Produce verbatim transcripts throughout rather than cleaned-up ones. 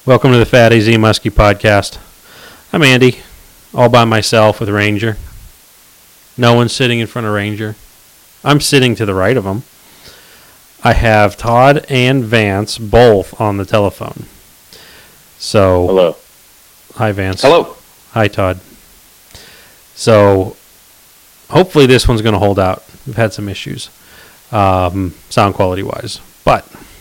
Welcome to the Fatty Z Muskie podcast. I'm Andy, all by myself with Ranger. No one's sitting in front of Ranger. I'm sitting to the right of him. I have Todd and Vance both on the telephone. So, hello. Hi, Vance. Hello. Hi, Todd. So, hopefully this one's going to hold out. We've had some issues, um, sound quality-wise. But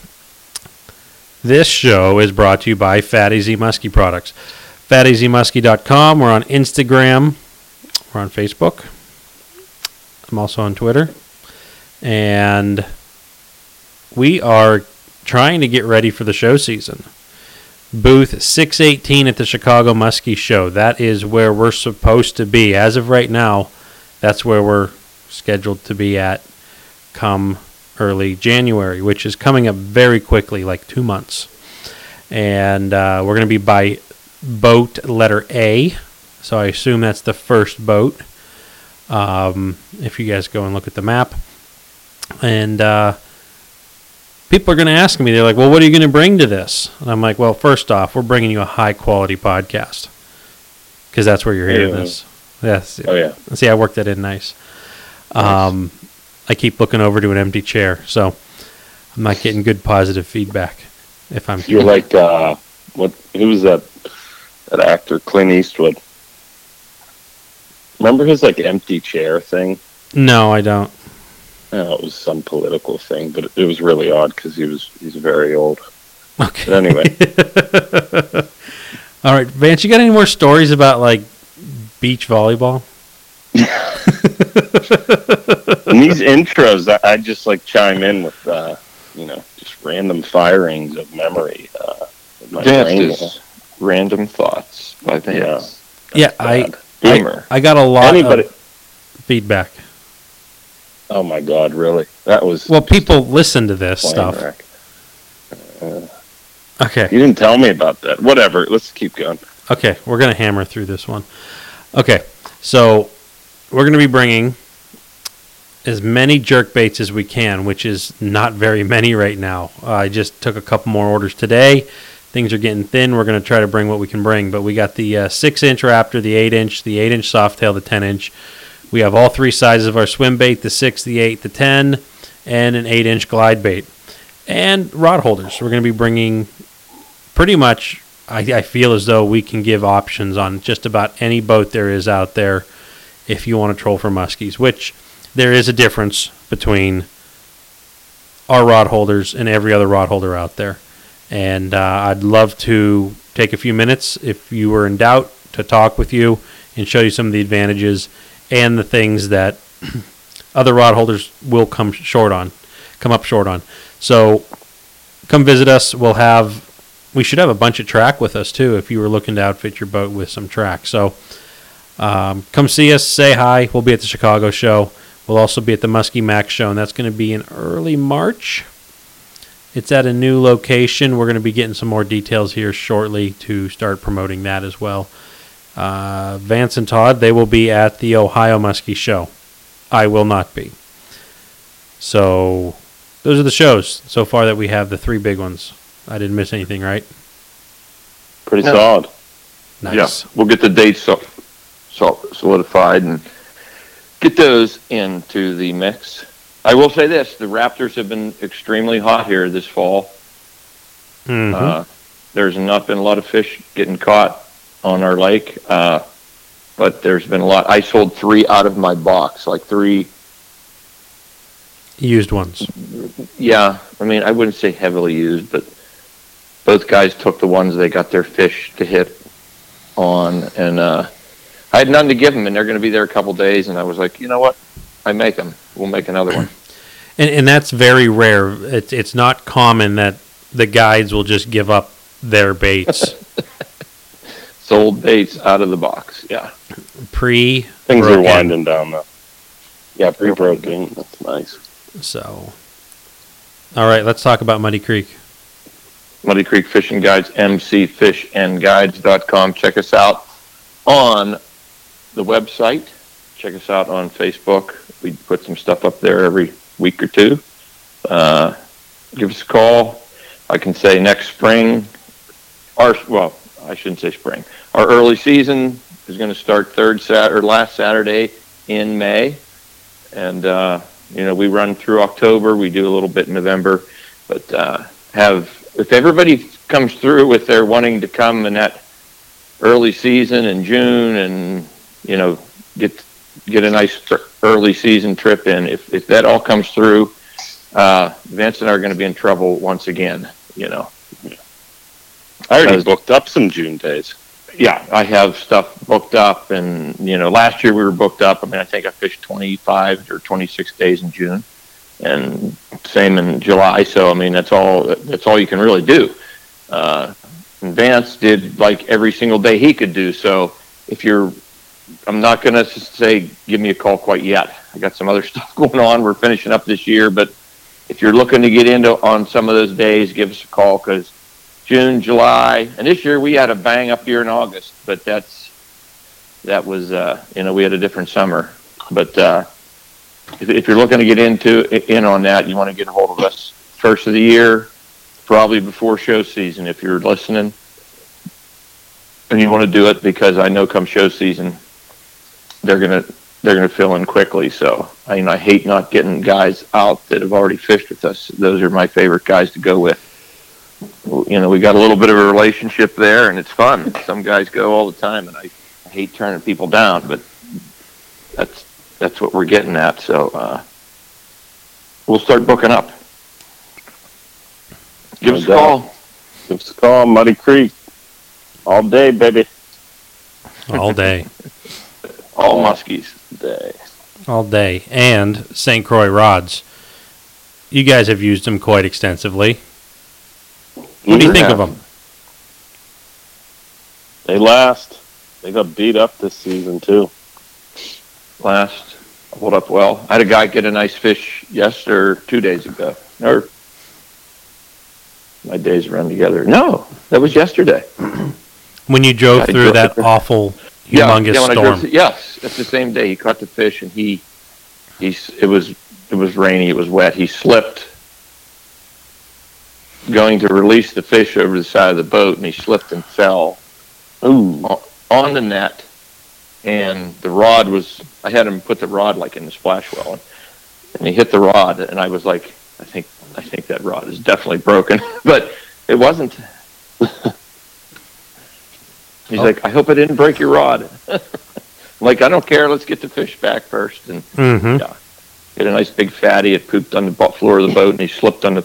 this show is brought to you by Fatty Z Muskie Products. fatty z muskie dot com. We're on Instagram. We're on Facebook. I'm also on Twitter. And we are trying to get ready for the show season. Booth six eighteen at the Chicago Muskie Show. That is where we're supposed to be. As of right now, that's where we're scheduled to be at come early January, which is coming up very quickly, like two months. And uh, we're going to be by boat letter A, so I assume that's the first boat. Um, if you guys go and look at the map. And uh, people are going to ask me, they're like, well, what are you going to bring to this? And I'm like, well, first off, we're bringing you a high-quality podcast, because that's where you're hearing yeah. this. Yes. Oh, yeah. See, I worked that in nice. Um, nice. I keep looking over to an empty chair, so I'm not getting good positive feedback. If I'm You're like, uh, what? Who was that? That actor, Clint Eastwood. Remember his like empty chair thing? No, I don't. Oh, it was some political thing, but it, it was really odd because he was he's very old. Okay. But anyway. All right, Vance, you got any more stories about like beach volleyball? In these intros, I, I just like chime in with, uh, you know, just random firings of memory. Uh, my Vance, random thoughts by Vance. Yeah, yeah I, I, I got a lot Anybody, of feedback. Oh my God, really? That was well. People listen to this stuff. Uh, okay, you didn't tell me about that. Whatever. Let's keep going. Okay, we're gonna hammer through this one. Okay, so we're gonna be bringing as many jerk baits as we can, which is not very many right now. Uh, I just took a couple more orders today. Things are getting thin. We're going to try to bring what we can bring. But we got the uh, six inch Raptor, the eight inch, the eight inch Softail, the ten inch. We have all three sizes of our swim bait, the six, the eight, the ten, and an eight inch glide bait. And rod holders. We're going to be bringing pretty much, I, I feel as though we can give options on just about any boat there is out there if you want to troll for muskies, which there is a difference between our rod holders and every other rod holder out there. And uh, I'd love to take a few minutes, if you were in doubt, to talk with you and show you some of the advantages and the things that other rod holders will come short on, come up short on. So come visit us. We'll have, we should have a bunch of track with us too if you were looking to outfit your boat with some track. So um, come see us, say hi. We'll be at the Chicago show. We'll also be at the Muskie Max show, and that's going to be in early March. It's at a new location. We're going to be getting some more details here shortly to start promoting that as well. Uh, Vance and Todd, they will be at the Ohio Muskie show. I will not be. So those are the shows so far that we have, the three big ones. I didn't miss anything, right? Pretty no. solid. Nice. Yeah, we'll get the dates so, so solidified and get those into the mix. I will say this, the Raptors have been extremely hot here this fall. Mm-hmm. Uh, there's not been a lot of fish getting caught on our lake, uh, but there's been a lot. I sold three out of my box, like three. Used ones. Yeah, I mean, I wouldn't say heavily used, but both guys took the ones they got their fish to hit on, and uh, I had none to give them, and they're going to be there a couple days, and I was like, you know what? I make them. We'll make another one. And and that's very rare. It's it's not common that the guides will just give up their baits. Sold baits out of the box. Yeah. Pre things are winding down though. Yeah, pre broken. That's nice. So, all right, let's talk about Muddy Creek. Muddy Creek Fishing Guides, m c fish and guides dot com. Check us out on the website. Check us out on Facebook. We put some stuff up there every week or two. Uh, give us a call. I can say next spring our well, I shouldn't say spring. Our early season is going to start third Sat or last Saturday in May, and uh, you know we run through October. We do a little bit in November, but uh, have if everybody comes through with their wanting to come in that early season in June, and you know get get a nice early season trip in. If if that all comes through, uh, Vance and I are going to be in trouble once again. You know. I already booked up some June days. Yeah, I have stuff booked up, and you know, last year we were booked up. I mean, I think I fished twenty-five or twenty-six days in June, and same in July. So I mean, that's all. That's all you can really do. Uh, and Vance did like every single day he could do. So if you're, I'm not going to say give me a call quite yet. I got some other stuff going on. We're finishing up this year, but if you're looking to get into on some of those days, give us a call because June, July, and this year we had a bang up here in August, but that's that was uh, you know we had a different summer. But uh, if, if you're looking to get into in on that, you want to get a hold of us first of the year, probably before show season. If you're listening, and you want to do it because I know come show season, they're gonna they're gonna fill in quickly. So I mean I hate not getting guys out that have already fished with us. Those are my favorite guys to go with. You know, we got a little bit of a relationship there, and it's fun. Some guys go all the time, and I, I hate turning people down, but that's that's what we're getting at. So uh, we'll start booking up. Give us a call. Give us a call, Muddy Creek. All day, baby. All day. All muskies. Day. All day. And Saint Croix rods. You guys have used them quite extensively. What do you think of them? They last. They got beat up this season, too. Last. Hold up well. I had a guy get a nice fish yesterday, or two days ago. Or my days run together. No, that was yesterday. When you drove I through drove that through. awful, humongous yeah, yeah, when I storm. drove through, yes, it's the same day. He caught the fish, and he, he, it was, it was rainy. It was wet. He slipped, going to release the fish over the side of the boat, and he slipped and fell Ooh. on the net. And the rod was, I had him put the rod like in the splash well, and he hit the rod, and I was like, I think, I think that rod is definitely broken, but it wasn't. He's oh. like, I hope I didn't break your rod. I'm like, I don't care. Let's get the fish back first. And mm-hmm. yeah, he had a nice big fatty. It pooped on the floor of the boat, and he slipped on the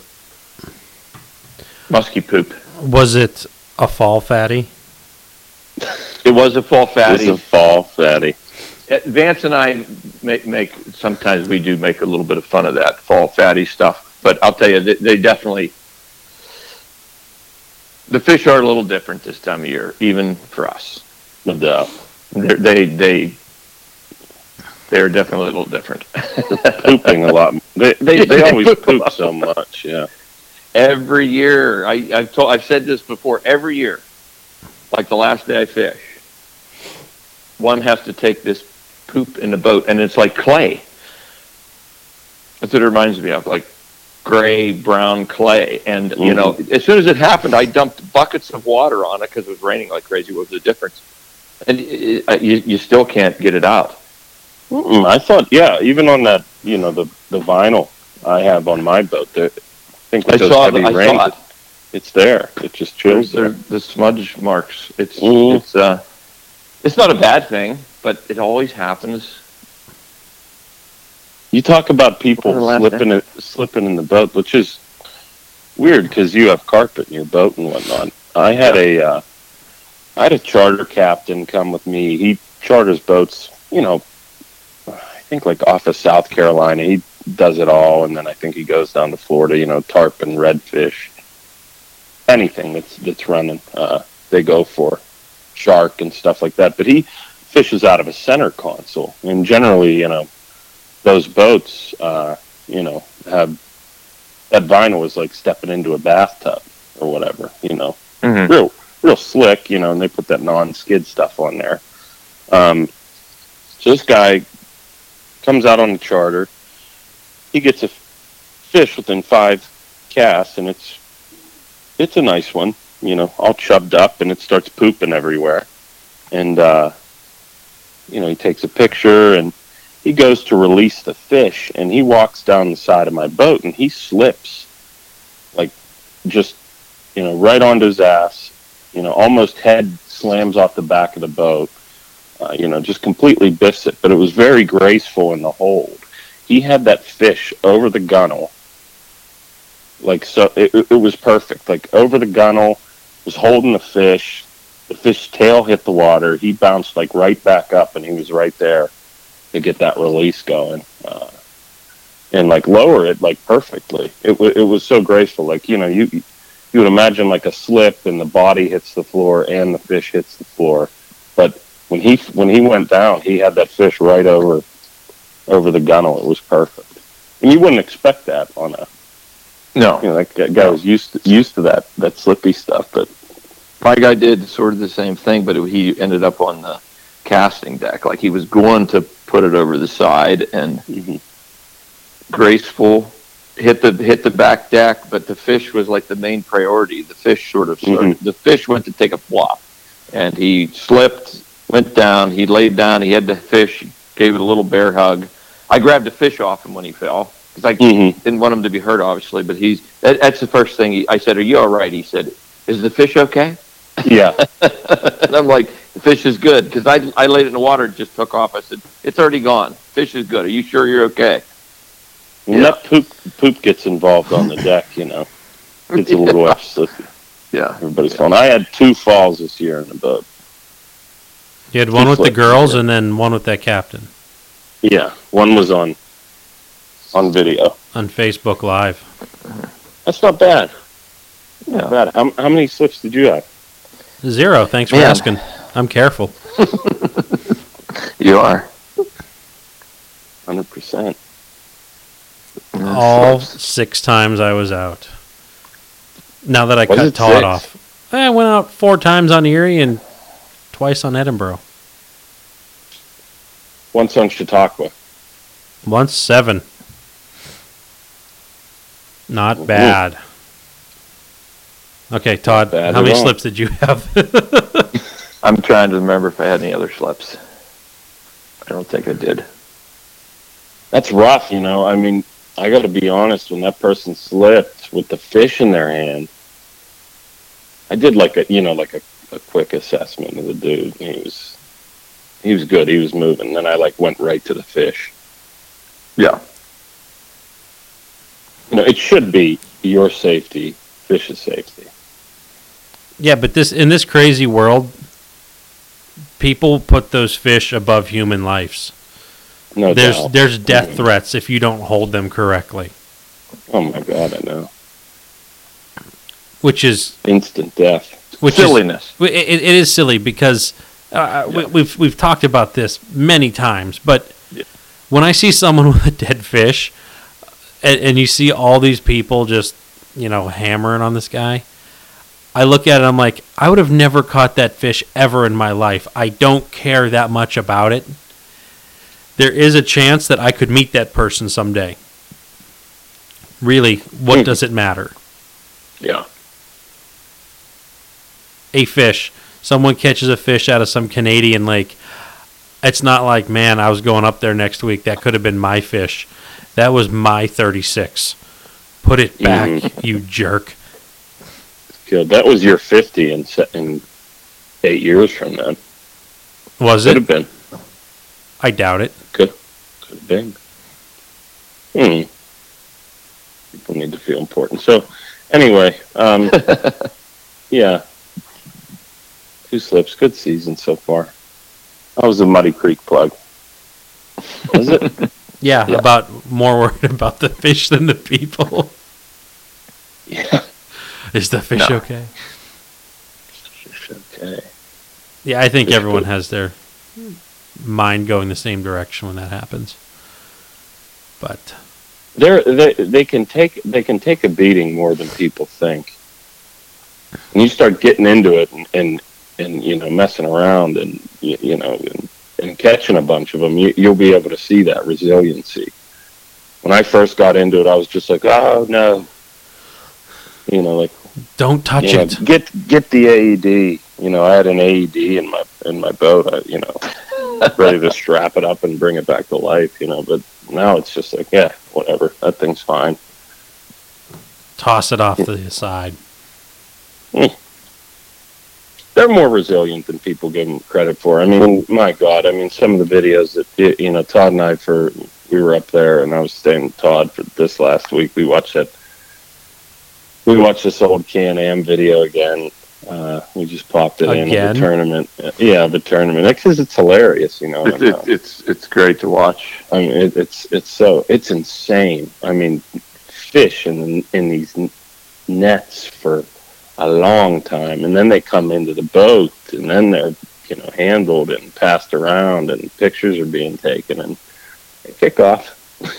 musky poop. Was it a fall fatty? It was a fall fatty. It was a fall fatty. Vance and I make, make sometimes we do make a little bit of fun of that fall fatty stuff. But I'll tell you, they, they definitely the fish are a little different this time of year, even for us. No doubt. They're, they they they're definitely a little different. They're pooping a lot. They they, they always poop so much. Yeah. Every year, I, I've told, I've said this before. Every year, like the last day I fish, one has to take this poop in the boat, and it's like clay. That's what it reminds me of, like gray, brown clay. And, mm-hmm. you know, as soon as it happened, I dumped buckets of water on it because it was raining like crazy. What was the difference? And it, it, you, you still can't get it out. Mm-mm, I thought, yeah, even on that, you know, the, the vinyl I have on my boat, the, I think with I those saw heavy it, I rains, saw it. It's there. It just chills there. The smudge marks. It's mm-hmm. it's uh, it's not a bad thing, but it always happens. You talk about people slipping it, slipping in the boat, which is weird because you have carpet in your boat and whatnot. I had yeah. a uh, I had a charter captain come with me. He charters boats, you know, I think like off of South Carolina. He does it all, and then I think he goes down to Florida, you know, tarp and redfish. Anything that's that's running, uh, they go for shark and stuff like that. But he fishes out of a center console, and generally, you know, those boats, uh, you know, have that vinyl is like stepping into a bathtub or whatever, you know, mm-hmm. real real slick, you know, and they put that non-skid stuff on there. Um, so this guy comes out on the charter. He gets a fish within five casts, and it's It's a nice one. you know, all chubbed up, and it starts pooping everywhere. And, uh, you know, he takes a picture, and he goes to release the fish, and he walks down the side of my boat, and he slips, like, just, you know, right onto his ass, you know, almost head slams off the back of the boat, uh, you know, just completely biffs it. But it was very graceful in the hold. He had that fish over the gunnel, like, so it, it was perfect. Like, over the gunnel, was holding the fish. The fish's tail hit the water. He bounced, like, right back up, and he was right there to get that release going. Uh, and, like, lower it, like, perfectly. It, w- it was so graceful. Like, you know, you you would imagine, like, a slip, and the body hits the floor, and the fish hits the floor. But when he when he went down, he had that fish right over over the gunnel. It was perfect. And you wouldn't expect that on a... No. You know, that guy was used to, used to that, that slippy stuff, but... My guy did sort of the same thing, but it, he ended up on the casting deck. Like, he was going to put it over the side, and Mm-hmm. graceful, hit the hit the back deck, but the fish was like the main priority. The fish sort of started, Mhm. the fish went to take a flop, and he slipped, went down, he laid down, he had the fish, gave it a little bear hug. I grabbed the fish off him when he fell, because I Mm-hmm. didn't want him to be hurt, obviously, but he's, that, that's the first thing he, I said, "Are you all right?" He said, "Is the fish okay?" Yeah. And I'm like, "The fish is good," because I, I laid it in the water and just took off. I said, "It's already gone. Fish is good. Are you sure you're okay?" When Yeah. that poop poop gets involved on the deck, you know, it's a little extra slippy. Yeah. Everybody's falling. I had two falls this year in the boat. You had one Two with the slips, girls yeah. and then one with that captain Yeah, one was on on video. on Facebook Live. That's not bad. Yeah. Not bad. How, how many slips did you have? Zero. Thanks for Man. asking. I'm careful. You are. Hundred percent. All six times I was out. Now that I Was cut it Todd six? off. I went out four times on Erie and twice on Edinburgh. Once on Chautauqua. Once seven. Not Ooh. bad. Okay, Todd, bad how at many all. slips did you have? I'm trying to remember if I had any other slips. I don't think I did. That's rough, you know. I mean, I got to be honest. When that person slipped with the fish in their hand, I did like a, you know, like a, a quick assessment of the dude. He was, he was good. He was moving. Then I like went right to the fish. Yeah. You know, it should be your safety, fish's safety. Yeah, but this in this crazy world, people put those fish above human lives. No there's doubt. there's death Mhm. threats if you don't hold them correctly, Oh my God, I know. which is Instant death. which Silliness. Is, it, it is silly because uh, we, Yeah. we've we've talked about this many times. But Yeah. when I see someone with a dead fish, and, and you see all these people just you know hammering on this guy, I look at it. I'm like, I would have never caught that fish ever in my life. I don't care that much about it. There is a chance that I could meet that person someday. Really, what Hmm. does it matter? Yeah. A fish. Someone catches a fish out of some Canadian lake. It's not like, man, I was going up there next week. That could have been my fish. That was my thirty-six. Put it back, Mhm. you jerk. Good. That was your fifty in, se- in eight years from then. Was Could it? have been. I doubt it. Could could have been. Hmm. People need to feel important. So, anyway, um, yeah. Two slips. Good season so far. I was a Muddy Creek plug. Was it? Yeah, Yeah. about more worried about the fish than the people. Yeah. Is the fish No. okay? Okay. Yeah, I think Fish everyone poop. has their mind going the same direction when that happens. But They're, they they can take they can take a beating more than people think. And you start getting into it and, and, and you know messing around and you, you know and, and catching a bunch of them, you, you'll be able to see that resiliency. When I first got into it, I was just like, oh no, you know, like Don't touch you know, it. Get get the A E D. You know, I had an A E D in my in my boat. I, you know, ready to strap it up and bring it back to life. You know, but now it's just like, yeah, whatever. That thing's fine. Toss it off to the side. They're more resilient than people give them credit for. I mean, my God, I mean, some of the videos that, you know, Todd and I, for, we were up there, and I was staying with Todd for this last week. We watched that, we watched this old Can-Am video again. Uh, we just popped it again? in at the tournament. Yeah, the tournament. Because it's hilarious, you know. It's, it's, it's, it's great to watch. I mean, it, it's, it's so, it's insane. I mean, fish in, in these nets for a long time, and then they come into the boat, and then they're, you know, handled and passed around, and pictures are being taken, and they kick off.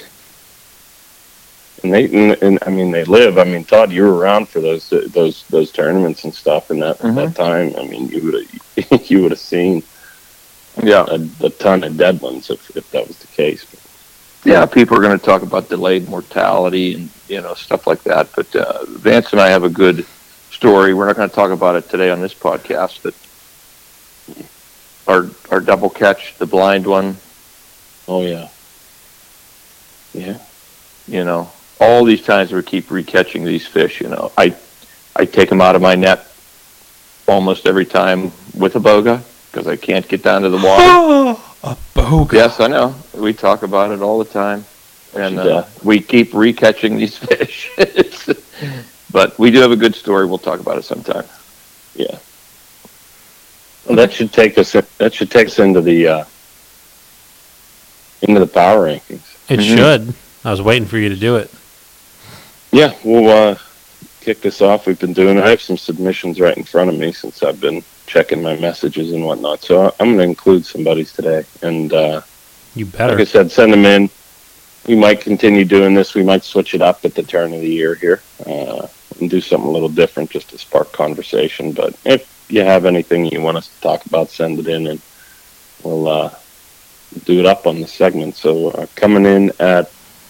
and they, and, and I mean, they live. I mean, Todd, you were around for those those those tournaments and stuff, and that mm-hmm. that time. I mean, you would have you would have seen, yeah, a, a ton of dead ones if if that was the case. Yeah, people are going to talk about delayed mortality and, you know, stuff like that. But uh, Vance and I have a good story. We're not going to talk about it today on this podcast, but our our double catch, the blind one. Oh yeah, yeah. You know, all these times we keep recatching these fish. You know, I I take them out of my net almost every time with a boga because I can't get down to the water. A boga. Yes, I know. We talk about it all the time, and uh, we keep recatching these fish. But we do have a good story. We'll talk about it sometime. Yeah. Well, that should take us. That should take us into the uh, into the power rankings. It mm-hmm. should. I was waiting for you to do it. Yeah, we'll uh, kick this off. We've been doing. I have some submissions right in front of me since I've been checking my messages and whatnot. So I'm going to include somebody's today, and uh, you better. Like I said, send them in. We might continue doing this. We might switch it up at the turn of the year here. Uh, and do something a little different just to spark conversation. But if you have anything you want us to talk about, send it in, and we'll uh, do it up on the segment. So uh, coming in at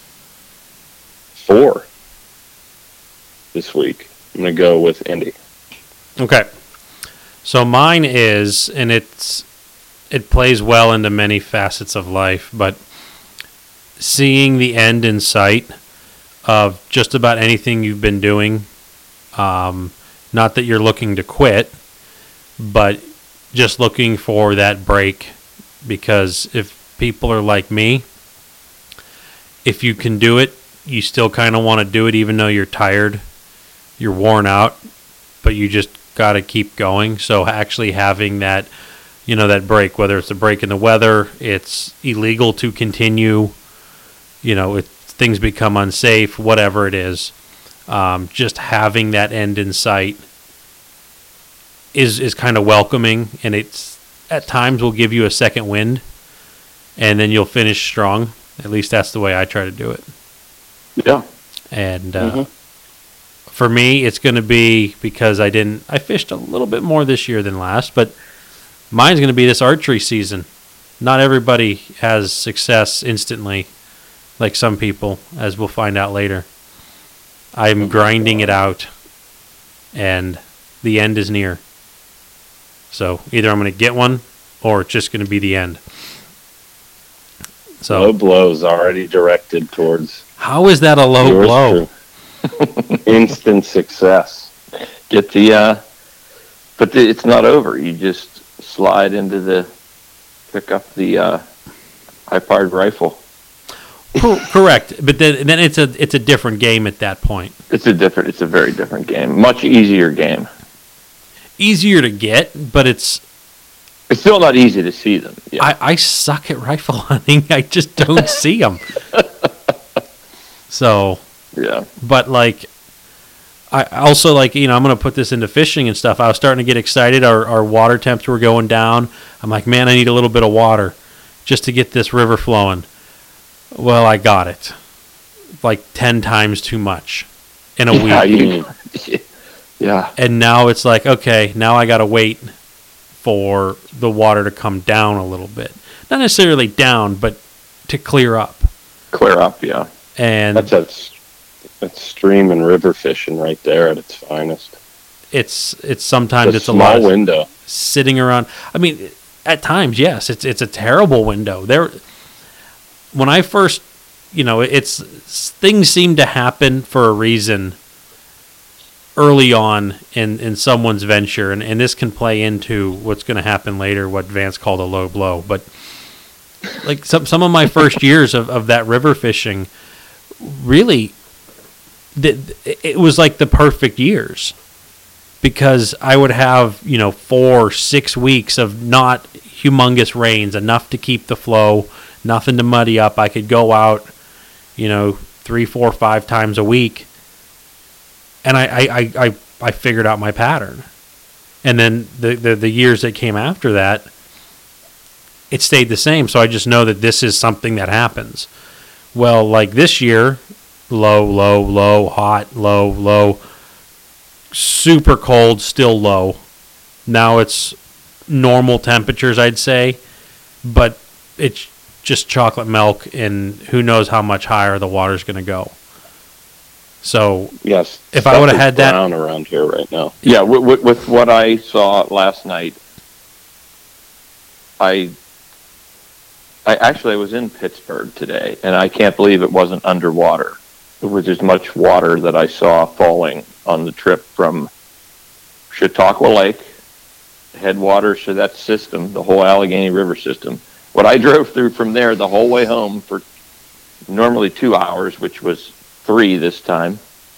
four this week, I'm going to go with Indy. Okay. So mine is, and it's it plays well into many facets of life, but seeing the end in sight of just about anything you've been doing. Um, not that you're looking to quit, but just looking for that break. Because if people are like me, if you can do it, you still kind of want to do it even though you're tired, you're worn out, but you just got to keep going. So actually having that, you know, that break, whether it's a break in the weather, it's illegal to continue, you know, if things become unsafe, whatever it is. Um, just having that end in sight is is kind of welcoming, and it's at times will give you a second wind, and then you'll finish strong. At least that's the way I try to do it. Yeah. And uh, mm-hmm. for me, it's going to be because I didn't. I fished a little bit more this year than last, but mine's going to be this archery season. Not everybody has success instantly, like some people, as we'll find out later. I'm grinding it out, and the end is near. So either I'm going to get one, or it's just going to be the end. So low blows already directed towards. How is that a low blow? Instant success. Get the, uh, but the, it's not over. You just slide into the, pick up the uh, high-powered rifle. Correct, but then then it's a it's a different game at that point. It's a different. It's a very different game. Much easier game. Easier to get, but it's it's still not easy to see them. Yeah. I, I suck at rifle hunting. I just don't see them. So yeah, but like I also like you know I'm gonna put this into fishing and stuff. I was starting to get excited. Our our water temps were going down. I'm like, man, I need a little bit of water just to get this river flowing. Well, I got it. Like ten times too much in a yeah, week. You, yeah. And now it's like, okay, now I got to wait for the water to come down a little bit. Not necessarily down, but to clear up. Clear up, yeah. And that's a It's stream and river fishing right there at its finest. It's it's sometimes The it's a small lot of window. sitting around. I mean, at times, yes, it's it's a terrible window. There, when I first, you know, it's things seem to happen for a reason early on in, in someone's venture, and, and this can play into what's going to happen later, what Vance called a low blow. But like some some of my first years of, of that river fishing, really, the, it was like the perfect years. Because I would have, you know, four, six weeks of not humongous rains, enough to keep the flow, nothing to muddy up. I could go out, you know, three, four, five times a week, and I, I, I, I, I figured out my pattern. And then the, the the years that came after that, it stayed the same. So I just know that this is something that happens. Well, like this year, low, low, low, hot, low, low. Super cold, still low. Now it's normal temperatures, I'd say, but it's just chocolate milk, and who knows how much higher the water's going to go. So, yes, if I would have had that brown around here right now, yeah, with, with, with what I saw last night, I, I actually was in Pittsburgh today, and I can't believe it wasn't underwater. It was as much water that I saw falling on the trip from Chautauqua Lake, headwaters to that system, the whole Allegheny River system. What I drove through from there the whole way home for normally two hours, which was three this time,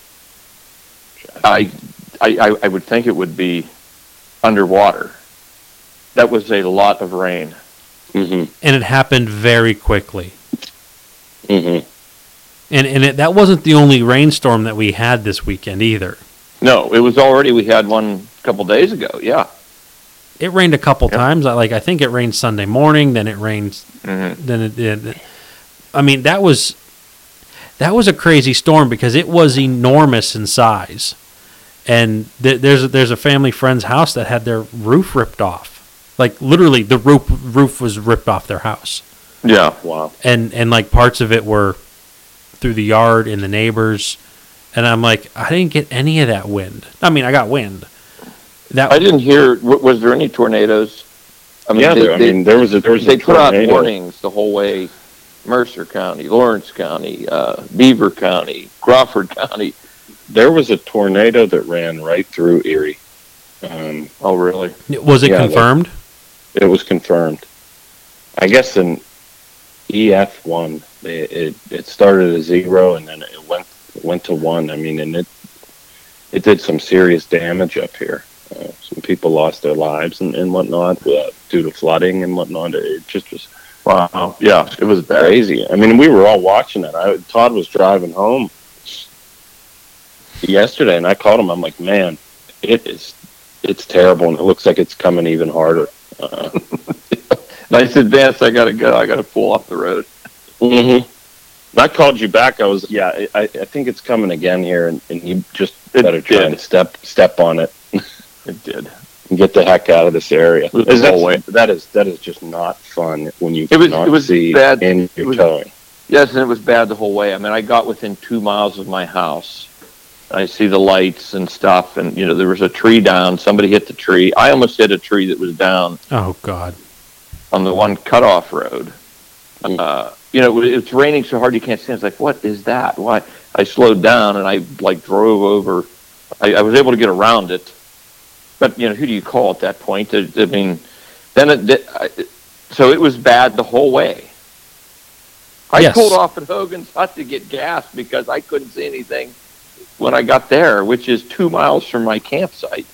I, I, I would think it would be underwater. That was a lot of rain. Mm-hmm. And it happened very quickly. Mm-hmm. And and it, that wasn't the only rainstorm that we had this weekend either. No, it was already, we had one a couple days ago, yeah. It rained a couple Yep. times. Like I think it rained Sunday morning, then it rained, Mm-hmm. then it did. I mean, that was that was a crazy storm because it was enormous in size. And th- there's a, there's a family friend's house that had their roof ripped off. Like literally, the roof roof was ripped off their house. Yeah. Wow. And and like parts of it were through the yard and the neighbors, and I'm like, I didn't get any of that wind. I mean, I got wind. That I didn't hear, w- was there any tornadoes? I mean, yeah, they, there, I they, mean, there was a there was they a put out tornado. warnings the whole way, Mercer County, Lawrence County, uh, Beaver County, Crawford County. There was a tornado that ran right through Erie. Um, Oh, really? was it yeah, confirmed? it was confirmed. I guess in E F one, it, it it started at zero and then it went it went to one. I mean, and it it did some serious damage up here. Uh, some people lost their lives and, and whatnot uh, due to flooding and whatnot. It just was Wow. Yeah, it was bad. crazy. I mean, we were all watching it. I, Todd was driving home yesterday, and I called him. I'm like, man, it is it's terrible, and it looks like it's coming even harder. Uh, And I said, Vance, I gotta go. I gotta pull off the road. mm-hmm. I called you back. I was, yeah, I, I think it's coming again here, and, and you just It better try did. and step step on it It did. and get the heck out of this area. The Is whole that, way. that is that is just not fun when you It was- cannot it was see bad. and It you're was- towing. Yes, and it was bad the whole way. I mean, I got within two miles of my house. I see the lights and stuff, and, you know, there was a tree down. Somebody hit the tree. I almost hit a tree that was down Oh God. on the one cutoff road. Uh, you know, it- it's raining so hard you can't see. It's like, what is that? Why? I slowed down and I like drove over. I, I was able to get around it, but you know, who do you call at that point? I, I mean, then it, it, I, so it was bad the whole way. I Yes. pulled off at Hogan's Hut to get gas because I couldn't see anything when I got there, which is two miles from my campsite.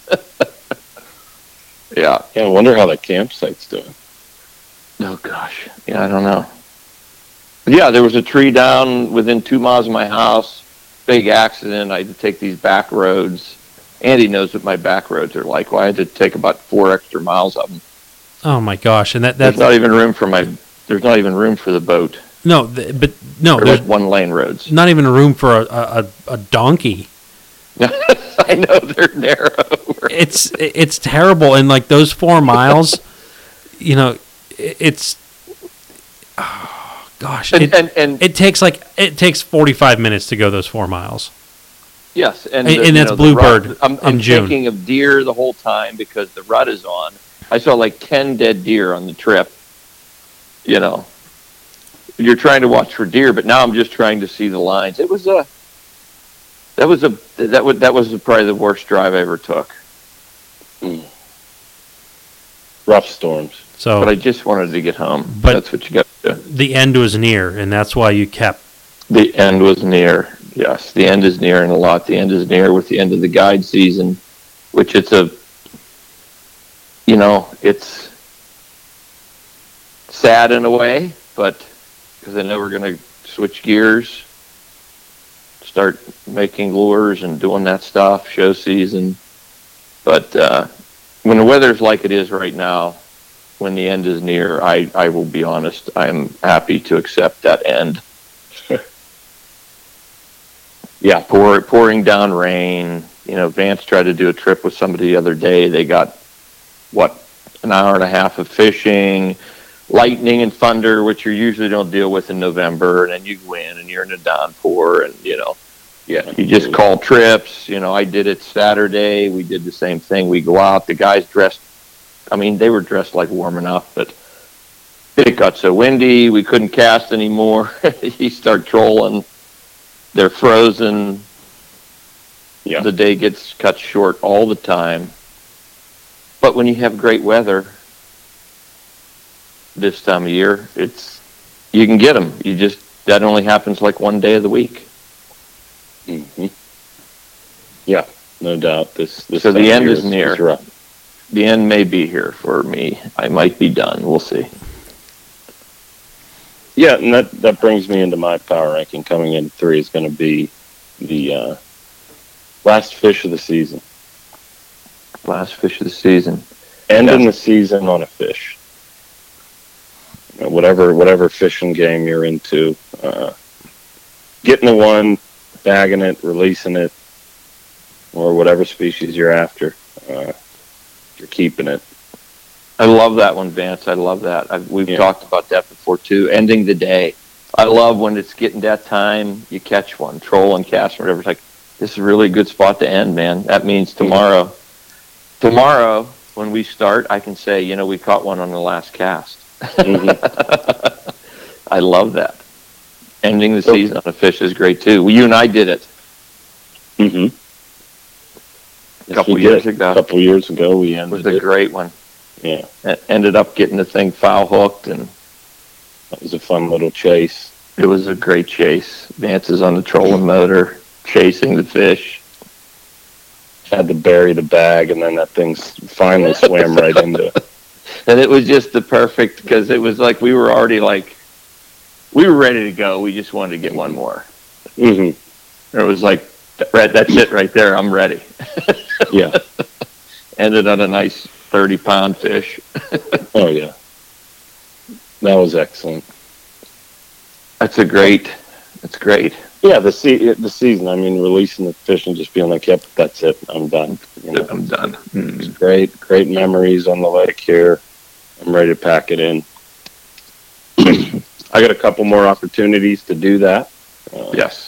Yeah. Yeah, I wonder how that campsite's doing. Oh gosh, yeah, I don't know. Yeah, there was a tree down within two miles of my house. Big accident. I had to take these back roads. Andy knows what my back roads are like. Well, I had to take about four extra miles of them. Oh my gosh. And that There's that's not even room for my. There's not even room for the boat. no, th- but no, They're there's like one lane roads. not even room for a a, a donkey. I know they're narrow. It's it's terrible, and like those four miles, you know, it- it's oh gosh, And it, and, and it takes like it takes forty-five minutes to go those four miles. yes, and, And- the- and you that's know, the Bluebird rut- I'm, in I'm June. thinking of deer the whole time because the rut is on. I saw like ten dead deer on the trip. You know, you're trying to watch for deer, but now I'm just trying to see the lines. It was a that was a that was that was probably the worst drive I ever took. Rough storms. So But I just wanted to get home. But- That's what you got to do. the end was near, and that's why you kept. The end was near. Yes, the end is near, and a lot. The end is near with the end of the guide season, which it's a, you know, it's sad in a way, but because I know we're going to switch gears, start making lures and doing that stuff, show season. But uh, when the weather's like it is right now, when the end is near, I, I will be honest, I'm happy to accept that end. Yeah. Pour, pouring down rain. You know, Vance tried to do a trip with somebody the other day. They got, what, an hour and a half of fishing, lightning and thunder, which you usually don't deal with in November, and then you go in and you're in a downpour, and, you know, Yeah. you just call trips. You know, I did it Saturday. We did the same thing. We go out. The guys dressed, I mean, they were dressed like warming up, but it got so windy, we couldn't cast anymore. You start trolling. They're frozen. Yeah. The day gets cut short all the time. But when you have great weather this time of year, it's you can get them. You just that only happens like one day of the week. hmm Yeah, no doubt. This this So the time of end year is near. rough. The end may be here for me. I might be done. We'll see. Yeah, and that, that brings me into my power ranking. Coming in three is going to be the uh, last fish of the season. Last fish of the season. Ending Yeah. the season on a fish. You know, whatever whatever fishing game you're into, uh, getting the one, bagging it, releasing it, or whatever species you're after, uh, you're keeping it. I love that one, Vance. I love that. I've, we've Yeah. talked about that before too. Ending the day. I love when it's getting that time. You catch one, troll and cast, or whatever. It's like this is a really good spot to end, man. That means tomorrow. Tomorrow, when we start, I can say, you know, we caught one on the last cast. Mhm. I love that. Ending the So- season on a fish is great too. Well, you and I did it Mm-hmm. a couple years ago. A couple years ago, we It ended was a it. great one. Yeah, It ended up getting the thing foul hooked, and that was a fun little chase. it was a great chase. Vance is on the trolling motor, chasing the fish. Had to bury the bag, and then that thing s- finally swam right into it. And it was just the perfect, because it was like we were already like, we were ready to go. We just wanted to get one more. Mm-hmm. It was like, right, that's it right there. I'm ready. Yeah. Ended on a nice thirty pound fish. Oh, yeah. That was excellent. That's a great, that's great. Yeah, the se- the season. I mean, releasing the fish and just being like, "Yep, that's it. I'm done." You know, I'm done. it's great, great memories on the lake here. I'm ready to pack it in. I got a couple more opportunities to do that. Uh, Yes.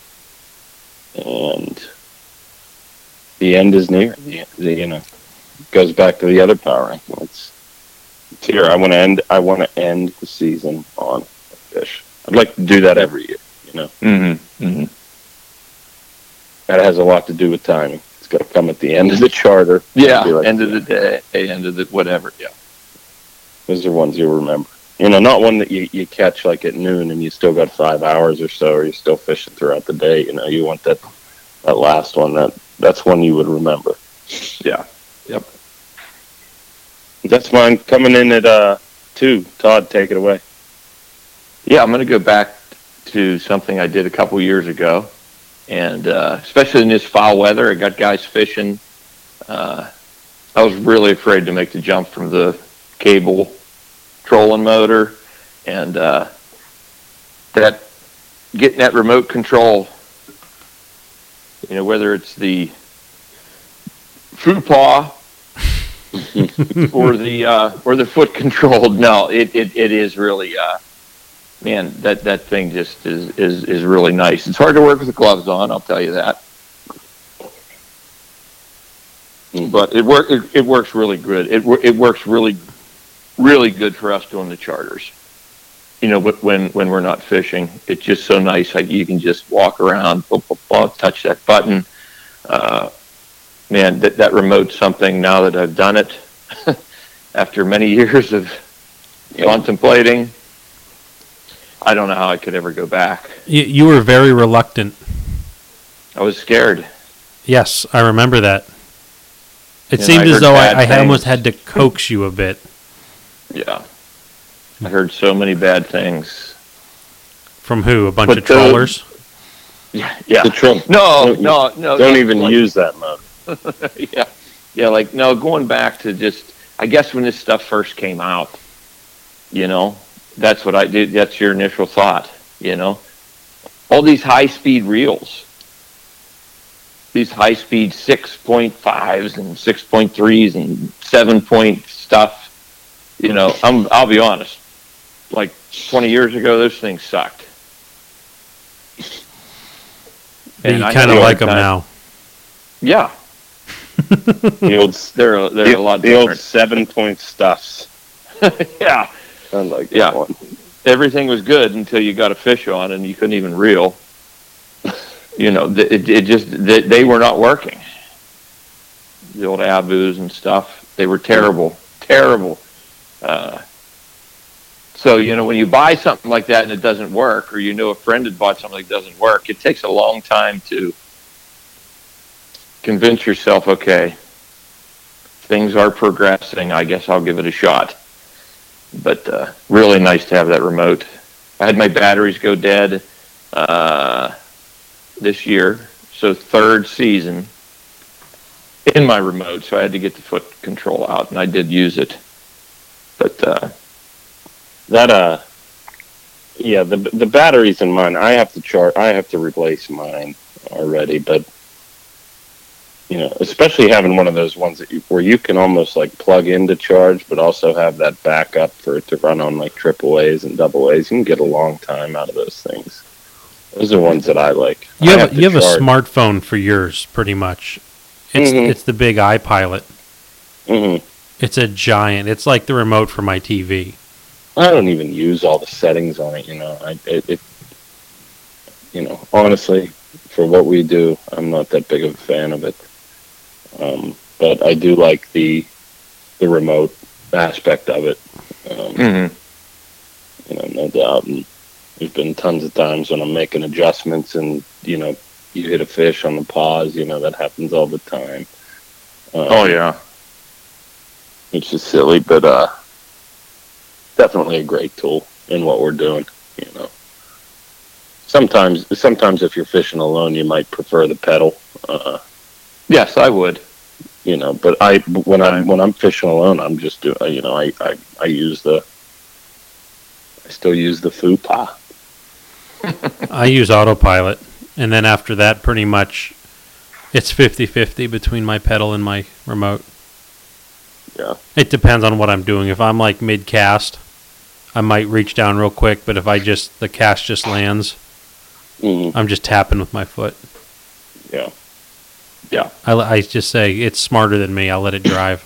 and the end is near. The, the you know goes back to the other power ranking. It's, it's here. I want to end. I want to end the season on a fish. I'd like to do that every year. You know, Mm-hmm. Mm-hmm. that has a lot to do with timing. It's got to come at the end of the charter. Yeah. Be like, End of the day. End of the whatever. Yeah. Those are ones you'll remember. You know, not one that you, you catch like at noon and you still got five hours or so, or you're still fishing throughout the day. You know, you want that that last one. That that's one you would remember. Yeah. Yep. That's mine. Coming in at uh two. Todd, take it away. Yeah, I'm going to go back to something I did a couple years ago, and uh, especially in this foul weather, I got guys fishing. Uh, I was really afraid to make the jump from the cable trolling motor, and uh, that getting that remote control. You know, whether it's the Fupa or the uh, or the foot controlled. No, it, it, it is really. Uh, man, that, that thing just is, is, is really nice. It's hard to work with the gloves on, I'll tell you that. But it work it, it works really good. It it works really, really good for us doing the charters. You know, when when we're not fishing, it's just so nice. Like you can just walk around, blah, blah, blah, touch that button. Uh, man, that that remote's something. Now that I've done it, after many years of yep. contemplating, I don't know how I could ever go back. You, you were very reluctant. I was scared. Yes, I remember that. It and seemed I as though I, I things. almost had to coax you a bit. Yeah. I heard so many bad things. From who? A bunch but of trollers? The, yeah, yeah. The troll. No, no, no. Don't no, even like, use that mode. yeah. Yeah, like, no, going back to just, I guess when this stuff first came out, you know, that's what I did. That's your initial thought, you know. All these high-speed reels. These high-speed six point fives and six point threes and seven-point stuff. You know, I'm, I'll be honest. Like twenty years ago, those things sucked. And you kind of like them now. Yeah. The old, they're, they're the, a lot the different. old seven-point stuffs. yeah. I like that yeah. one. Everything was good until you got a fish on and you couldn't even reel. You know, it, it just, they, they were not working. The old Abus and stuff, they were terrible, terrible. Uh, so, you know, when you buy something like that and it doesn't work, or you know a friend had bought something that doesn't work, it takes a long time to convince yourself, okay, things are progressing, I guess I'll give it a shot. But uh, really nice to have that remote. I had my batteries go dead uh, this year, so third season in my remote, so I had to get the foot control out, and I did use it. But uh, that uh, yeah, the the batteries in mine, I have to chart, I have to replace mine already. But you know, especially having one of those ones that you, where you can almost like plug in to charge, but also have that backup for it to run on like triple A's and double A's. You can get a long time out of those things. Those are ones that I like. You I have, have you have charge. a smartphone for yours, pretty much. It's mm-hmm. it's the big iPilot. Mm-hmm. It's a giant. It's like the remote for my T V. I don't even use all the settings on it. You know, I it, it you know, honestly, for what we do, I'm not that big of a fan of it. Um, but I do like the the remote aspect of it. Um, mm-hmm. You know, no doubt. And there's been tons of times when I'm making adjustments, and you know, you hit a fish on the pause. You know, that happens all the time. Um, oh yeah, it's just silly, but uh, definitely a great tool in what we're doing. You know, sometimes sometimes if you're fishing alone, you might prefer the pedal. Uh, yes, I would. You know, but I when I'm when I'm fishing alone, I'm just doing. You know, I, I, I use the. I still use the Fupa. I use autopilot, and then after that, pretty much, it's fifty-fifty between my pedal and my remote. Yeah. It depends on what I'm doing. If I'm like mid-cast, I might reach down real quick, but if I just, the cast just lands, mm-hmm. I'm just tapping with my foot. Yeah. Yeah. I, I just say, it's smarter than me. I'll let it drive.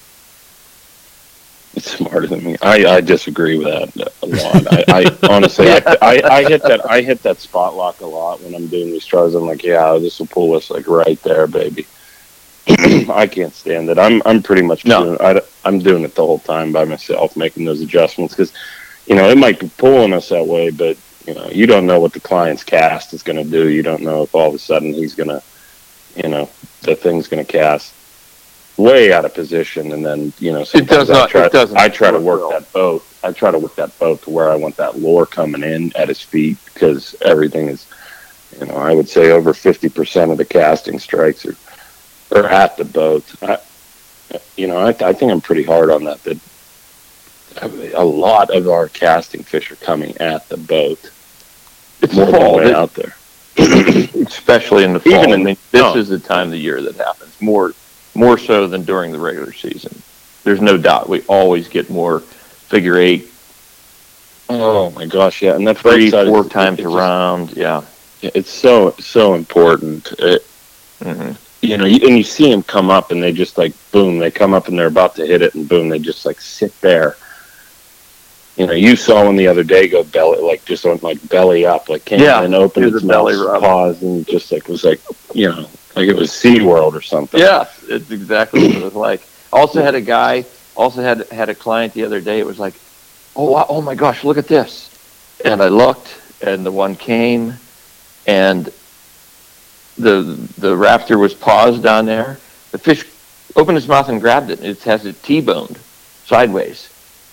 It's smarter than me. I, I disagree with that a lot. I, I honestly, yeah. I, I, I hit that I hit that spot lock a lot when I'm doing these tries. I'm like, yeah, this will pull us like right there, baby. I can't stand it. I'm I'm pretty much no. doing, I, I'm doing it the whole time by myself, making those adjustments because, you know, it might be pulling us that way, but you know, you don't know what the client's cast is going to do. You don't know if all of a sudden he's going to, you know, the thing's going to cast way out of position, and then you know it does not. I try, it doesn't. I try to work well. that boat. I try to work that boat to where I want that lure coming in at his feet because everything is, you know, I would say over fifty percent of the casting strikes are, are at the boat. I, you know, I, I think I'm pretty hard on that. That a lot of our casting fish are coming at the boat. It's more fall than out there, especially in the fall. Even in, I mean, this no. is the time of the year that happens more. More so than during the regular season. There's no doubt. We always get more figure eight Oh my gosh, yeah, and that Three, boat four is, times it, it around, just, yeah. It's so so important. It, mm-hmm. You know, and you see them come up, and they just like boom, they come up and they're about to hit it, and boom, they just like sit there. You know, you saw one the other day go belly, like just on like belly up, like came yeah, and opened its belly mouth, paused, and just like was like, you know, like it was SeaWorld or something. Yeah, it's exactly what it was like. Also had a guy, also had had a client the other day. It was like, oh, wow, oh my gosh, look at this. And I looked, and the one came, and the the raptor was paused down there. The fish opened its mouth and grabbed it. It has it T-boned sideways.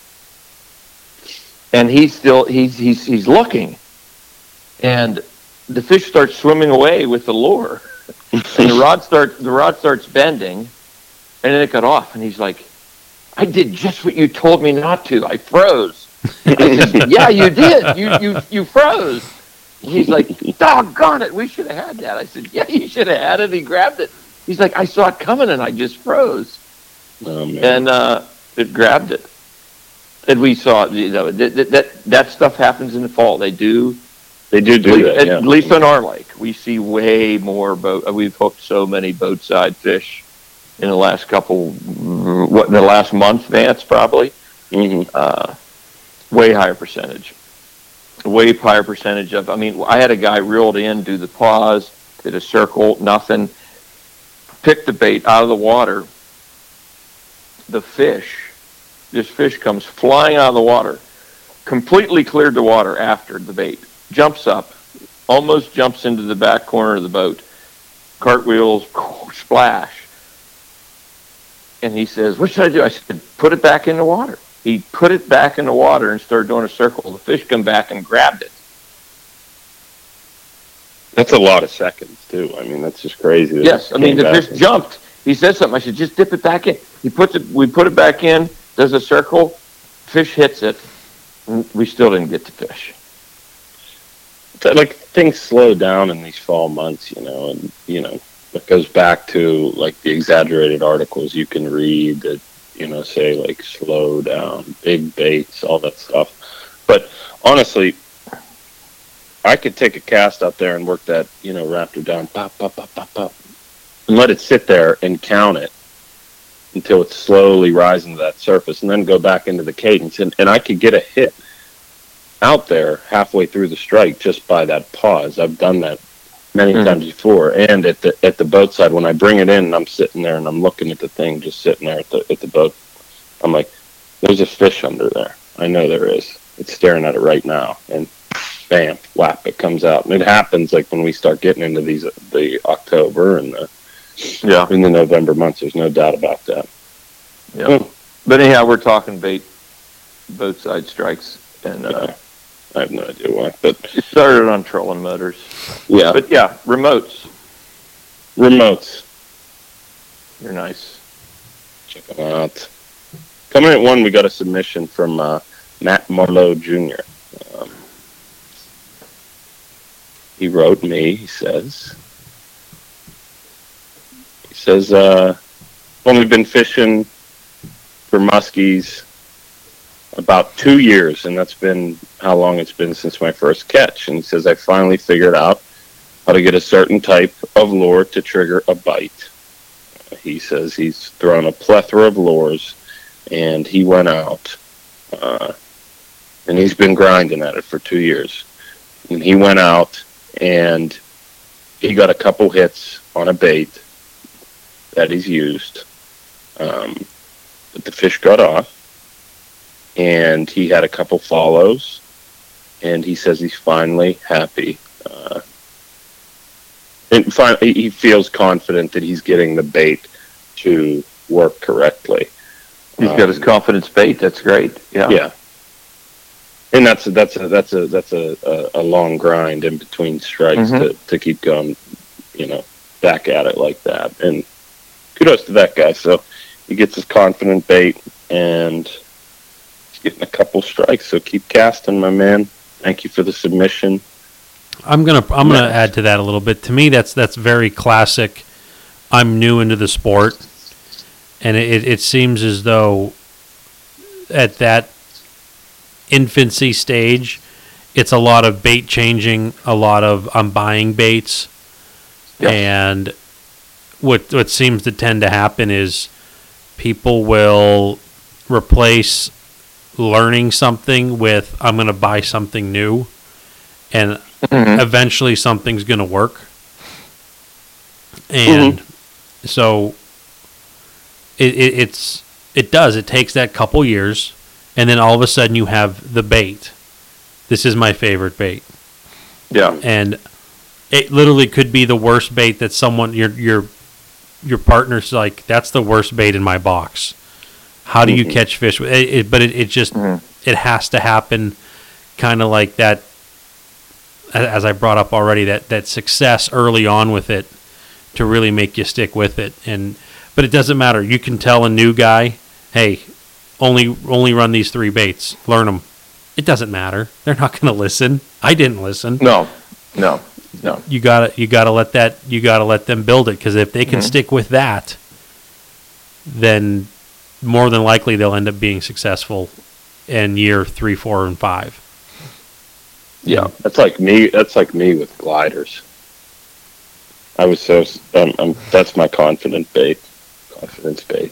And he's still, he's, he's, he's looking. And the fish starts swimming away with the lure. And the rod starts, the rod starts bending, and then it got off. And he's like, I did just what you told me not to. I froze. I said, yeah, you did. You, you, you froze. And he's like, doggone it. We should have had that. I said, yeah, you should have had it. He grabbed it. He's like, I saw it coming and I just froze. Oh, man. And uh, it grabbed it. And we saw, you know, that, that that stuff happens in the fall. They do, they do do that. At yeah. least on our lake, we see way more boat. We've hooked so many boatside fish in the last couple, what in the last month, Vance, probably. Mm-hmm. Uh, way higher percentage. Way higher percentage of. I mean, I had a guy reeled in, do the pause, did a circle, nothing. Picked the bait out of the water. The fish. This fish comes flying out of the water, completely cleared the water after the bait, jumps up, almost jumps into the back corner of the boat, cartwheels, splash. And he says, what should I do? I said, put it back in the water. He put it back in the water and started doing a circle. The fish come back and grabbed it. That's a lot of seconds, too. I mean, that's just crazy. Yes, I mean, the fish and... jumped. He said something. I said, just dip it back in. He puts it, we put it back in. Does a circle, fish hits it, and we still didn't get to fish. Like, things slow down in these fall months, you know, and, you know, it goes back to, like, the exaggerated articles you can read that, you know, say, like, slow down, big baits, all that stuff. But, honestly, I could take a cast out there and work that, you know, raptor down, pop, pop, pop, pop, pop, and let it sit there and count it until it's slowly rising to that surface, and then go back into the cadence. And, and I could get a hit out there halfway through the strike just by that pause. I've done that many mm-hmm. times before. And at the at the boat side, when I bring it in and I'm sitting there and I'm looking at the thing, just sitting there at the at the boat, I'm like, there's a fish under there. I know there is. It's staring at it right now. And bam, whap, it comes out. And it happens like when we start getting into these the October and the Yeah, in the November months, there's no doubt about that. Yeah, oh. But anyhow, we're talking bait, both side strikes, and uh, yeah. I have no idea why, but it started on trolling motors. Yeah, but yeah, remotes. Remotes. They're nice. Check them out. Coming at one, we got a submission from uh, Matt Marlowe Junior Um, he wrote me. He says. Says, uh, only been fishing for muskies about two years, and that's been how long it's been since my first catch. And he says, I finally figured out how to get a certain type of lure to trigger a bite. Uh, he says he's thrown a plethora of lures, and he went out, uh, and he's been grinding at it for two years. And he went out, and he got a couple hits on a bait that he's used, um, but the fish got off, and he had a couple follows, and he says he's finally happy. Uh, and finally, he feels confident that he's getting the bait to work correctly. He's um, got his confidence bait. That's great. Yeah. Yeah. And that's a, that's a, that's a, that's a, a, a long grind in between strikes mm-hmm. to, to keep going, you know, back at it like that. And kudos to that guy. So he gets his confident bait, and he's getting a couple strikes. So keep casting, my man. Thank you for the submission. I'm gonna I'm gonna add to that a little bit. To me, that's that's very classic. I'm new into the sport, and it it seems as though at that infancy stage, it's a lot of bait changing, a lot of I'm buying baits, Yes. and what what seems to tend to happen is people will replace learning something with I'm going to buy something new, and Mhm. eventually something's going to work. And so it, it it's it does it takes that couple years, and then all of a sudden you have the bait. This is my favorite bait, Yeah. and it literally could be the worst bait that someone your your your partner's like, that's the worst bait in my box. How do you Mhm. catch fish with it? it but it, it just Mhm. it has to happen, kind of like that. a- As I brought up already, that that success early on with it to really make you stick with it. And but it doesn't matter. You can tell a new guy, hey, only only run these three baits, learn them. It doesn't matter. They're not going to listen. I didn't listen. No, no, no. You gotta you gotta let that you gotta let them build it, because if they can Mhm. stick with that, then more than likely they'll end up being successful in year three, four, and five. Yeah. That's like me. That's like me with gliders. I was so. Um, um, that's my confident bait. Confidence bait.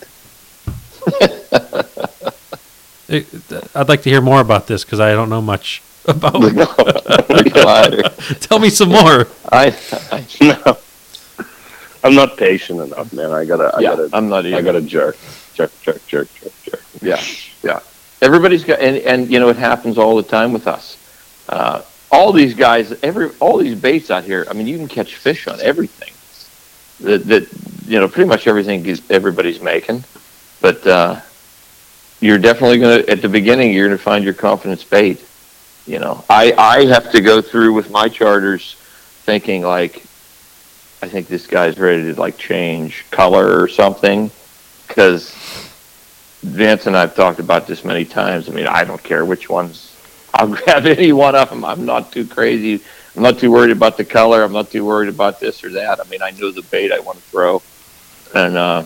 It- I'd like to hear more about this, because I don't know much about. The glider. Tell me some more. I, I No, I'm not patient enough, man. I gotta. I yeah, gotta. I'm not either. I gotta jerk, jerk, jerk, jerk, jerk, jerk. Yeah, yeah. Everybody's got, and, and you know, it happens all the time with us. Uh, all these guys, every all these baits out here. I mean, you can catch fish on everything. That that you know, pretty much everything is everybody's making. But uh, you're definitely gonna at the beginning. You're gonna find your confidence bait. You know, I I have to go through with my charters, thinking like, I think this guy's ready to like change color or something, because Vance and I've talked about this many times. I mean, I don't care which ones. I'll grab any one of them. I'm not too crazy. I'm not too worried about the color. I'm not too worried about this or that. I mean, I know the bait I want to throw. And uh,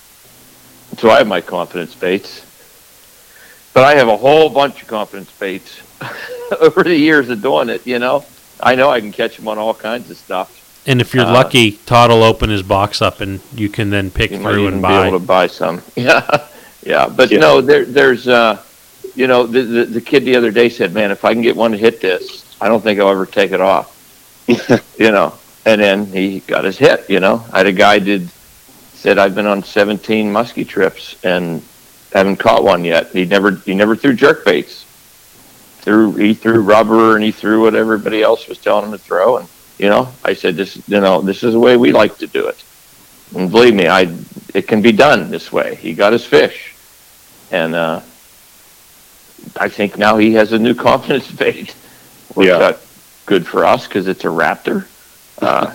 so I have my confidence baits. But I have a whole bunch of confidence baits over the years of doing it, you know. I know I can catch them on all kinds of stuff. And if you're Uh, lucky, Todd will open his box up, and you can then pick You might through even and be buy. able to buy some. Yeah, yeah. But Yeah. no, there, there's, uh, you know, the, the the kid the other day said, "Man, if I can get one to hit this, I don't think I'll ever take it off." You know, and then he got his hit. You know, I had a guy did said I've been on seventeen muskie trips and haven't caught one yet. He never he never threw jerk baits. Threw he threw rubber and he threw what everybody else was telling him to throw. And you know, I said this you know this is the way we like to do it. And believe me, I it can be done this way. He got his fish, and uh, I think now he has a new confidence bait. Works Yeah. out good for us because it's a raptor. Uh,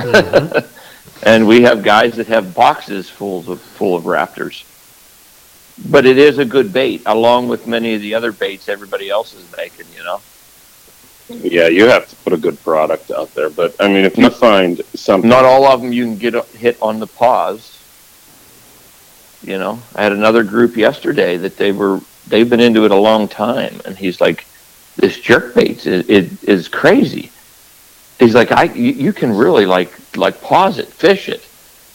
and we have guys that have boxes full of full of raptors. But it is a good bait, along with many of the other baits everybody else is making. You know, Yeah, you have to put a good product out there. But I mean, if you find something, not all of them you can get a hit on the paws. You know, I had another group yesterday that they were they've been into it a long time, and he's like, "This jerk bait is it is crazy." He's like, "I you, you can really like like pause it, fish it."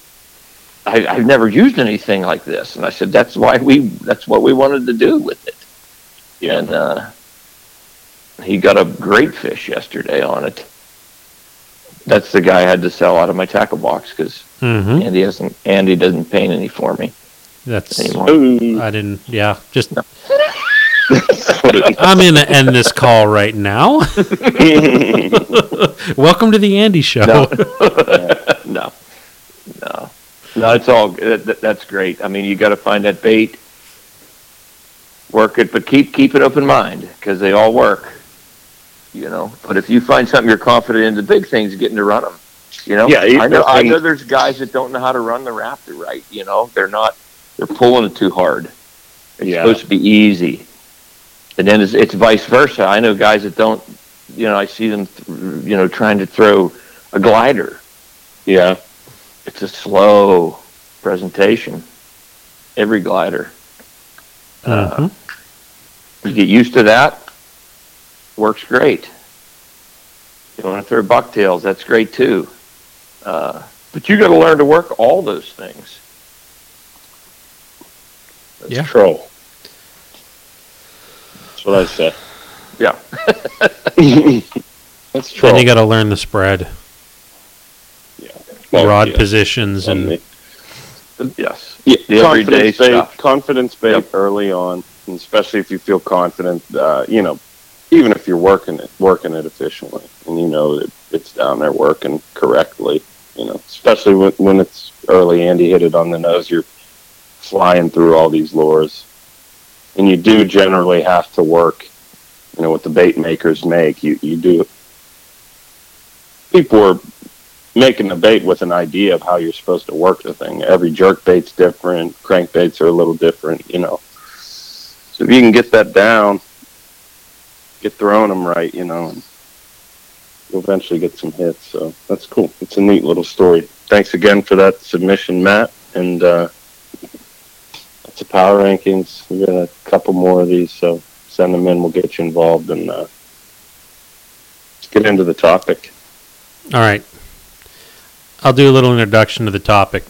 I, I've never used anything like this, and I said, "That's why we that's what we wanted to do with it." yeah, And uh, he got a great fish yesterday on it. That's the guy I had to sell out of my tackle box because Mm-hmm. Andy hasn't Andy doesn't paint any for me That's. anymore. Ooh. I didn't. Yeah, just. That's what it- I'm gonna end this call right now. Welcome to the Andy Show. No. no, no, no. It's all that, that- that's great. I mean, you got to find that bait, work it, but keep keep an open mind because they all work. You know, but if you find something you're confident in, the big thing's getting to run them. You know, Yeah, you- I know. I and- know there's guys that don't know how to run the Raptor right. You know, they're not. They're pulling it too hard. It's Yeah. supposed to be easy, and then it's, it's vice versa. I know guys that don't. You know, I see them. You know, trying to throw a glider. yeah, It's a slow presentation. Every glider. Mhm. You get used to that, works great. You want to throw bucktails, that's great too. Uh, but you got to learn to work all those things. That's Yeah. troll. That's what I say. Yeah. That's troll. Then you got to learn the spread, yeah. Well, rod yeah. positions, On and the- Yes. Yeah, The everyday confidence bait, stuff. confidence bait Yep. early on, and especially if you feel confident. Uh, you know, even if you're working it, working it efficiently, and you know that it's down there working correctly. You know, especially when when it's early. Andy hit it on the nose. You're flying through all these lures, and you do generally have to work. You know what the bait makers make. You you do. People are making a bait with an idea of how you're supposed to work the thing. Every jerk bait's different. Crankbaits are a little different, you know. So if you can get that down, get throwing them right, you know, and you'll eventually get some hits. So that's cool. It's a neat little story. Thanks again for that submission, Matt. And uh, that's the power rankings. We got a couple more of these, so send them in. We'll get you involved, and uh, let's get into the topic. all right. I'll do a little introduction to the topic.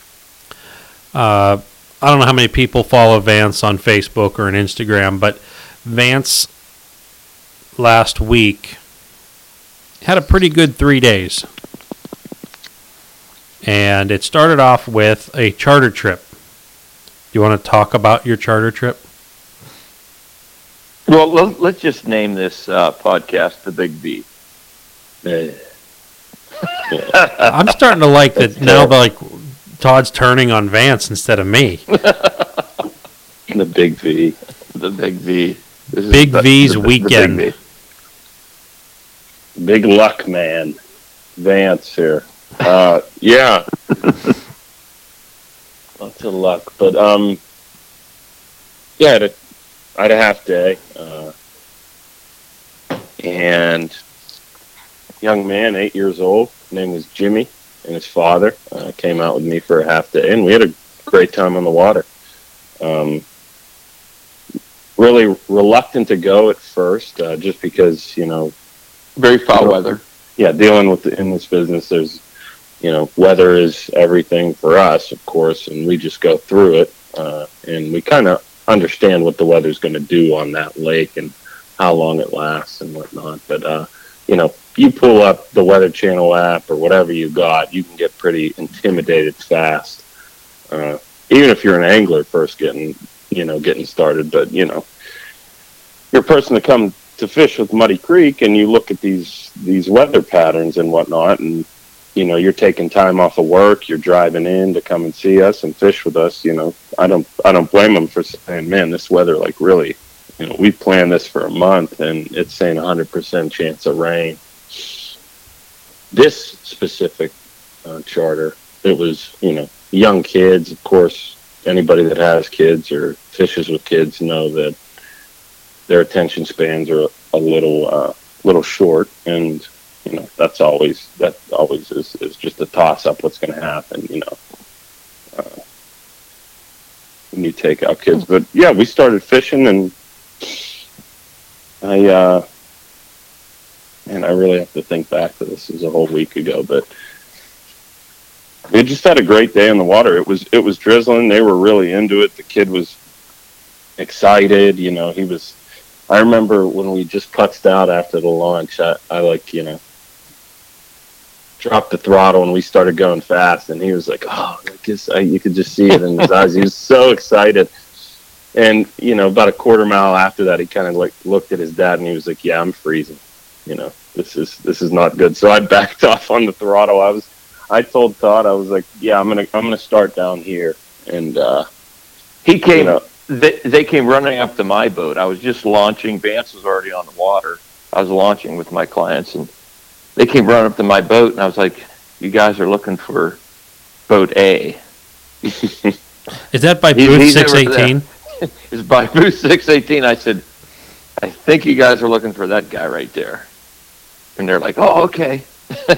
Uh, I don't know how many people follow Vance on Facebook or on Instagram, but Vance last week had a pretty good three days. And it started off with a charter trip. Do you want to talk about your charter trip? Well, let- let's just name this uh, podcast The Big V. Uh, I'm starting to like that now, like Todd's turning on Vance instead of me. the big V. The Big V. This is Big the- V's the- the weekend. Big V. Big luck, man. Vance here. Uh, yeah. Lots of luck. But, um, yeah, I had a, I had a half day. Uh, and young man, eight years old, his name was Jimmy, and his father uh, came out with me for a half day, and we had a great time on the water. Um, really reluctant to go at first, uh, just because, you know, Very foul weather. yeah, dealing with the, in this business, there's, you know, weather is everything for us, of course, and we just go through it, uh, and we kind of understand what the weather's going to do on that lake and how long it lasts and whatnot. But, uh, you know, you pull up the Weather Channel app or whatever you got, you can get pretty intimidated fast. Uh, even if you're an angler first getting, you know, getting started, but, you know, you're a person to come to fish with Muddy Creek, and you look at these these weather patterns and whatnot, and you know you're taking time off of work, you're driving in to come and see us and fish with us. You know, I don't I don't blame them for saying, man, this weather, like, really, you know, we planned this for a month, and it's saying one hundred percent chance of rain. This specific uh, charter, it was, you know, young kids. Of course, anybody that has kids or fishes with kids know that their attention spans are a little uh, little short, and you know that's always that always is, is just a toss up. What's going to happen, you know, uh, when you take out kids? But yeah, we started fishing, and I uh, and I really have to think back to this. It was a whole week ago, but we just had a great day in the water. It was it was drizzling. They were really into it. The kid was excited. You know, he was. I remember when we just putzed out after the launch, I, I like, you know, dropped the throttle and we started going fast, and he was like, oh, I guess I, you could just see it in his eyes. He was so excited. And, you know, about a quarter mile after that, he kind of like looked at his dad and he was like, yeah, I'm freezing. You know, this is, this is not good. So I backed off on the throttle. I was, I told Todd, I was like, yeah, I'm going to, I'm going to start down here. And, uh, He came. you know, They, they came running up to my boat. I was just launching. Vance was already on the water. I was launching with my clients, and they came running up to my boat, and I was like, you guys are looking for boat A. Is that by He- booth he's six never eighteen? It's by booth six eighteen. I said, I think you guys are looking for that guy right there. And they're like, oh, okay.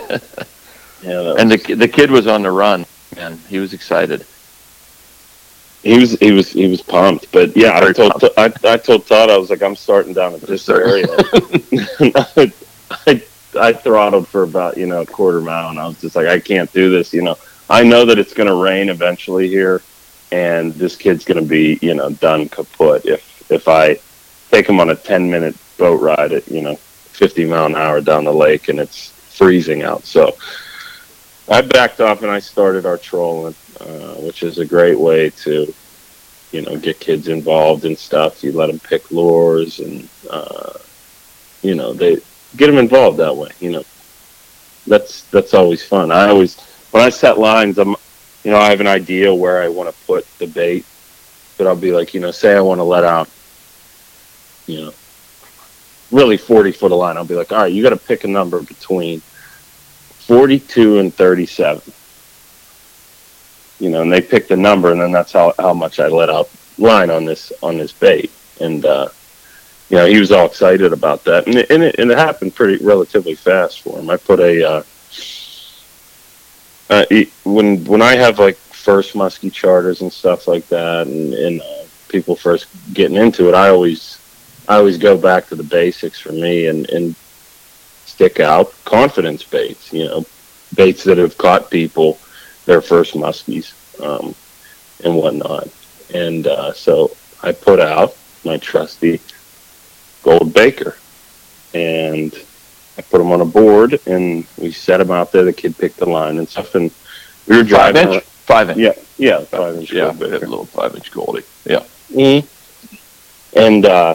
yeah, that And was- the the kid was on the run, man. He was excited. He was he was he was pumped, but yeah, I told I, I told Todd I was like I'm starting down at this area. I, I I throttled for about you know a quarter mile, and I was just like I can't do this. You know, I know that it's going to rain eventually here, and this kid's going to be you know done kaput if if I take him on a ten minute boat ride at you know fifty mile an hour down the lake and it's freezing out. So I backed off and I started our trolling. Uh, which is a great way to, you know, get kids involved in stuff. You let them pick lures, and uh, you know, they get them involved that way. You know, that's that's always fun. I always, when I set lines, I'm, you know, I have an idea where I want to put the bait, but I'll be like, you know, say I want to let out, you know, really forty foot of line. I'll be like, all right, you got to pick a number between forty-two and thirty-seven. You know, and they picked the number, and then that's how, how much I let out line on this on this bait. And uh, you know, he was all excited about that, and it, and it, and it happened pretty relatively fast for him. I put a uh, uh, he, when when I have like first muskie charters and stuff like that, and, and uh, people first getting into it, I always I always go back to the basics for me and, and stick out confidence baits. You know, baits that have caught people their first muskies um, and whatnot. And uh, so I put out my trusty Gold Baker, and I put him on a board, and we set him out there. The kid picked the line and stuff, and we were driving. Five inch? Five inch. Yeah, yeah, five inch. Yeah, we had a little five inch Goldie. Yeah. Mm-hmm. And uh,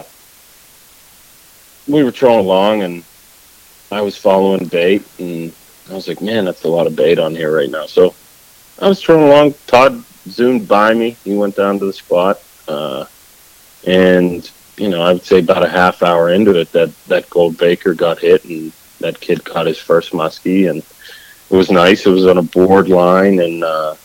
we were trolling along, and I was following bait, and I was like, man, that's a lot of bait on here right now. So I was trolling along. Todd zoomed by me. He went down to the spot. Uh, and, you know, I would say about a half hour into it, that, that Gold Baker got hit, and that kid caught his first muskie. And it was nice. It was on a board line, and uh,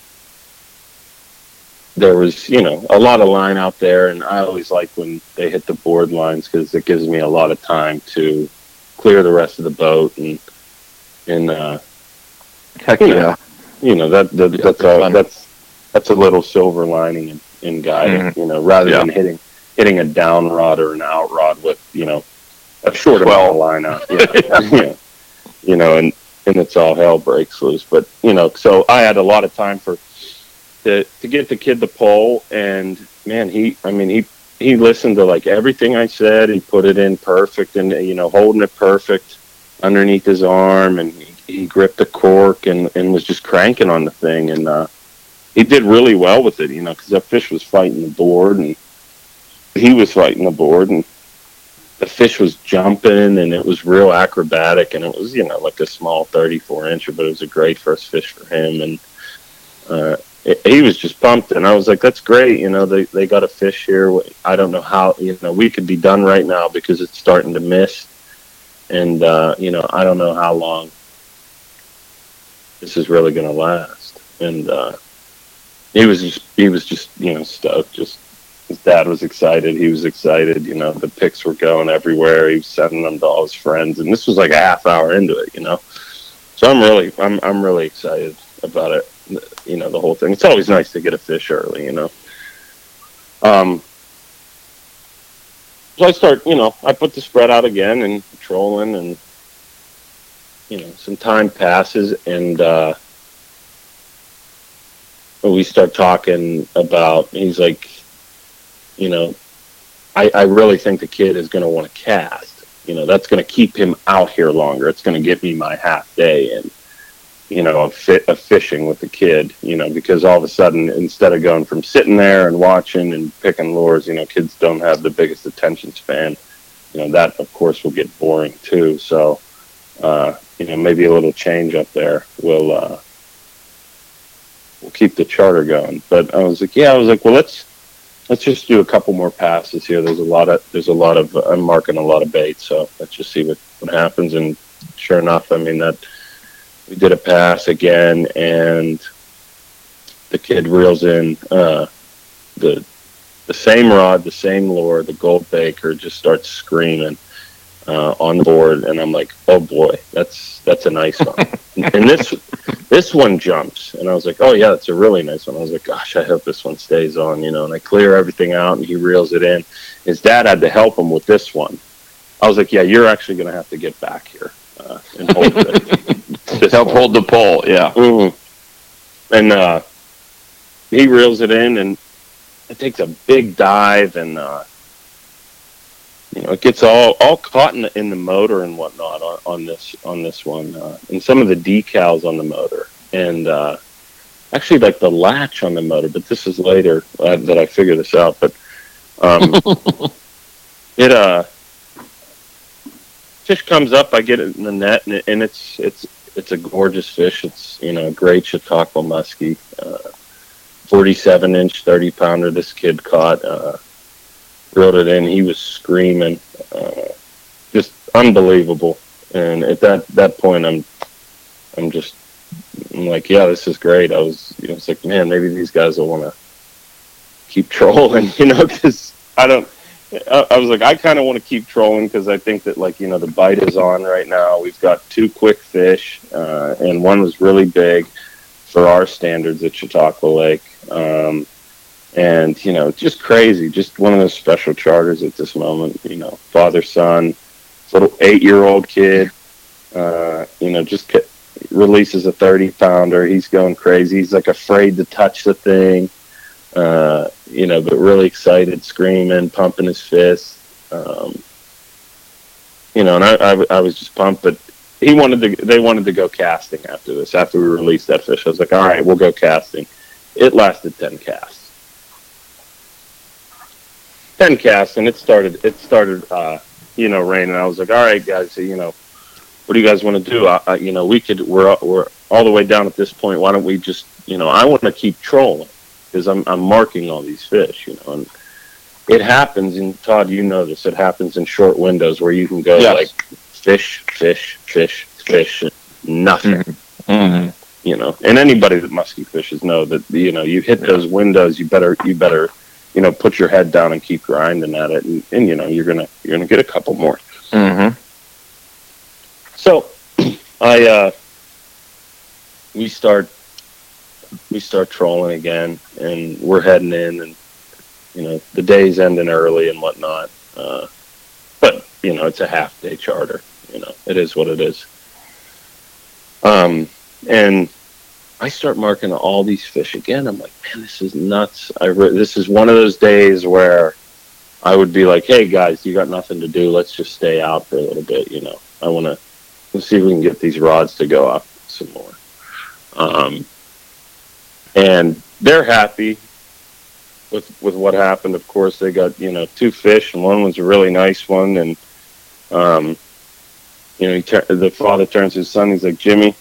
there was, you know, a lot of line out there. And I always like when they hit the board lines because it gives me a lot of time to clear the rest of the boat. And, and uh, Heck you yeah. know, You know that, that Yeah, that's a, that's that's a little silver lining in, in guiding. Mm-hmm. You know, rather Yeah. than hitting hitting a down rod or an out rod with you know a short amount of line out. Yeah. Yeah. You know, and and it's all hell breaks loose. But you know, so I had a lot of time for to to get the kid the pole, and man, he I mean he he listened to like everything I said. He put it in perfect, and you know, holding it perfect underneath his arm, and he, he gripped the cork and, and was just cranking on the thing. And uh, he did really well with it, you know, because that fish was fighting the board, and he was fighting the board, and the fish was jumping, and it was real acrobatic, and it was, you know, like a small thirty-four incher, but it was a great first fish for him. And uh, it, he was just pumped, and I was like, that's great, you know, they, they got a fish here. I don't know how, you know, we could be done right now because it's starting to mist. And, uh, you know, I don't know how long this is really going to last. And uh, he was just, he was just, you know, stoked. Just his dad was excited. He was excited. You know, the pics were going everywhere. He was sending them to all his friends. And this was like a half hour into it, you know. So I'm really, I'm, I'm really excited about it. You know, the whole thing. It's always nice to get a fish early, you know. Um. So I start, you know, I put the spread out again and trolling, and you know, some time passes, and uh, we start talking about. He's like, you know, I, I really think the kid is going to want to cast. You know, that's going to keep him out here longer. It's going to give me my half day, and you know, of, fit, of fishing with the kid, you know, because all of a sudden, instead of going from sitting there and watching and picking lures, you know, kids don't have the biggest attention span. You know, that, of course, will get boring, too. So, uh, you know, maybe a little change up there will uh, will keep the charter going. But I was like, yeah, I was like, well, let's let's just do a couple more passes here. There's a lot of, there's a lot of, I'm marking a lot of bait, so let's just see what, what happens. And sure enough, I mean, that, we did a pass again, and the kid reels in uh, the the same rod, the same lure, the Gold Baker, just starts screaming. uh, on board, and I'm like, oh boy, that's that's a nice one. And this this one jumps, and I was like, oh yeah, it's a really nice one. I was like, gosh, I hope this one stays on, you know. And I clear everything out, and he reels it in. His dad had to help him with this one. I was like, yeah, you're actually going to have to get back here uh, and hold it. Help hold the pole, yeah. Mm-hmm. And uh, he reels it in, and it takes a big dive, and uh, you know, it gets all, all caught in the, in the motor and whatnot on, on this on this one, uh, and some of the decals on the motor, and uh, actually like the latch on the motor. But this is later uh, that I figured this out. But um, it uh, fish comes up. I get it in the net, and, it, and it's it's it's a gorgeous fish. It's, you know, a great Chautauqua muskie, uh, forty-seven inch, thirty pounder. This kid caught. Uh, Reeled it in. He was screaming, uh, just unbelievable. And at that, that point, I'm, I'm just, I'm like, yeah, this is great. I was, you know, it's like, man, maybe these guys will want to keep trolling, you know, because I don't. I, I was like, I kind of want to keep trolling because I think that, like, you know, the bite is on right now. We've got two quick fish, uh, and one was really big for our standards at Chautauqua Lake. Um, And, you know, just crazy. Just one of those special charters at this moment. You know, father, son, little eight-year-old kid, uh, you know, just c- releases a thirty-pounder. He's going crazy. He's, like, afraid to touch the thing, uh, you know, but really excited, screaming, pumping his fist. Um, you know, and I, I, I was just pumped. But he wanted to. They wanted to go casting after this. After we released that fish, I was like, all right, we'll go casting. It lasted ten casts. ten casts, and it started, it started, uh, you know, raining. I was like, all right, guys, so, you know, what do you guys want to do? I, I, you know, we could, we're, we're all the way down at this point. Why don't we just, you know, I want to keep trolling because I'm, I'm marking all these fish, you know, and it happens, and Todd, you know this, it happens in short windows where you can go yes. like fish, fish, fish, fish, nothing, mm-hmm. Mm-hmm. you know, and anybody that musky fishes know that, you know, you hit those windows, you better, you better, you know, put your head down and keep grinding at it, and, and you know, you're gonna you're gonna get a couple more. Mm-hmm. So, I uh, we start we start trolling again, and we're heading in, and you know, the day's ending early and whatnot. Uh, but you know, it's a half day charter. You know, it is what it is. Um, and I start marking all these fish again. I'm like, man, this is nuts. I re- this is one of those days where I would be like, hey, guys, you got nothing to do. Let's just stay out for a little bit, you know. I want to let's see if we can get these rods to go up some more. Um, and they're happy with with what happened. Of course, they got, you know, two fish, and one was a really nice one. And, um, you know, he tur- the father turns to his son. He's like, Jimmy,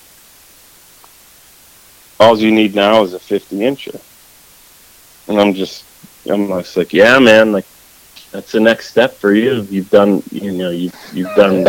all you need now is a fifty incher. And I'm just, I'm just like, yeah, man, like, that's the next step for you. You've done, you know, you've, you've done.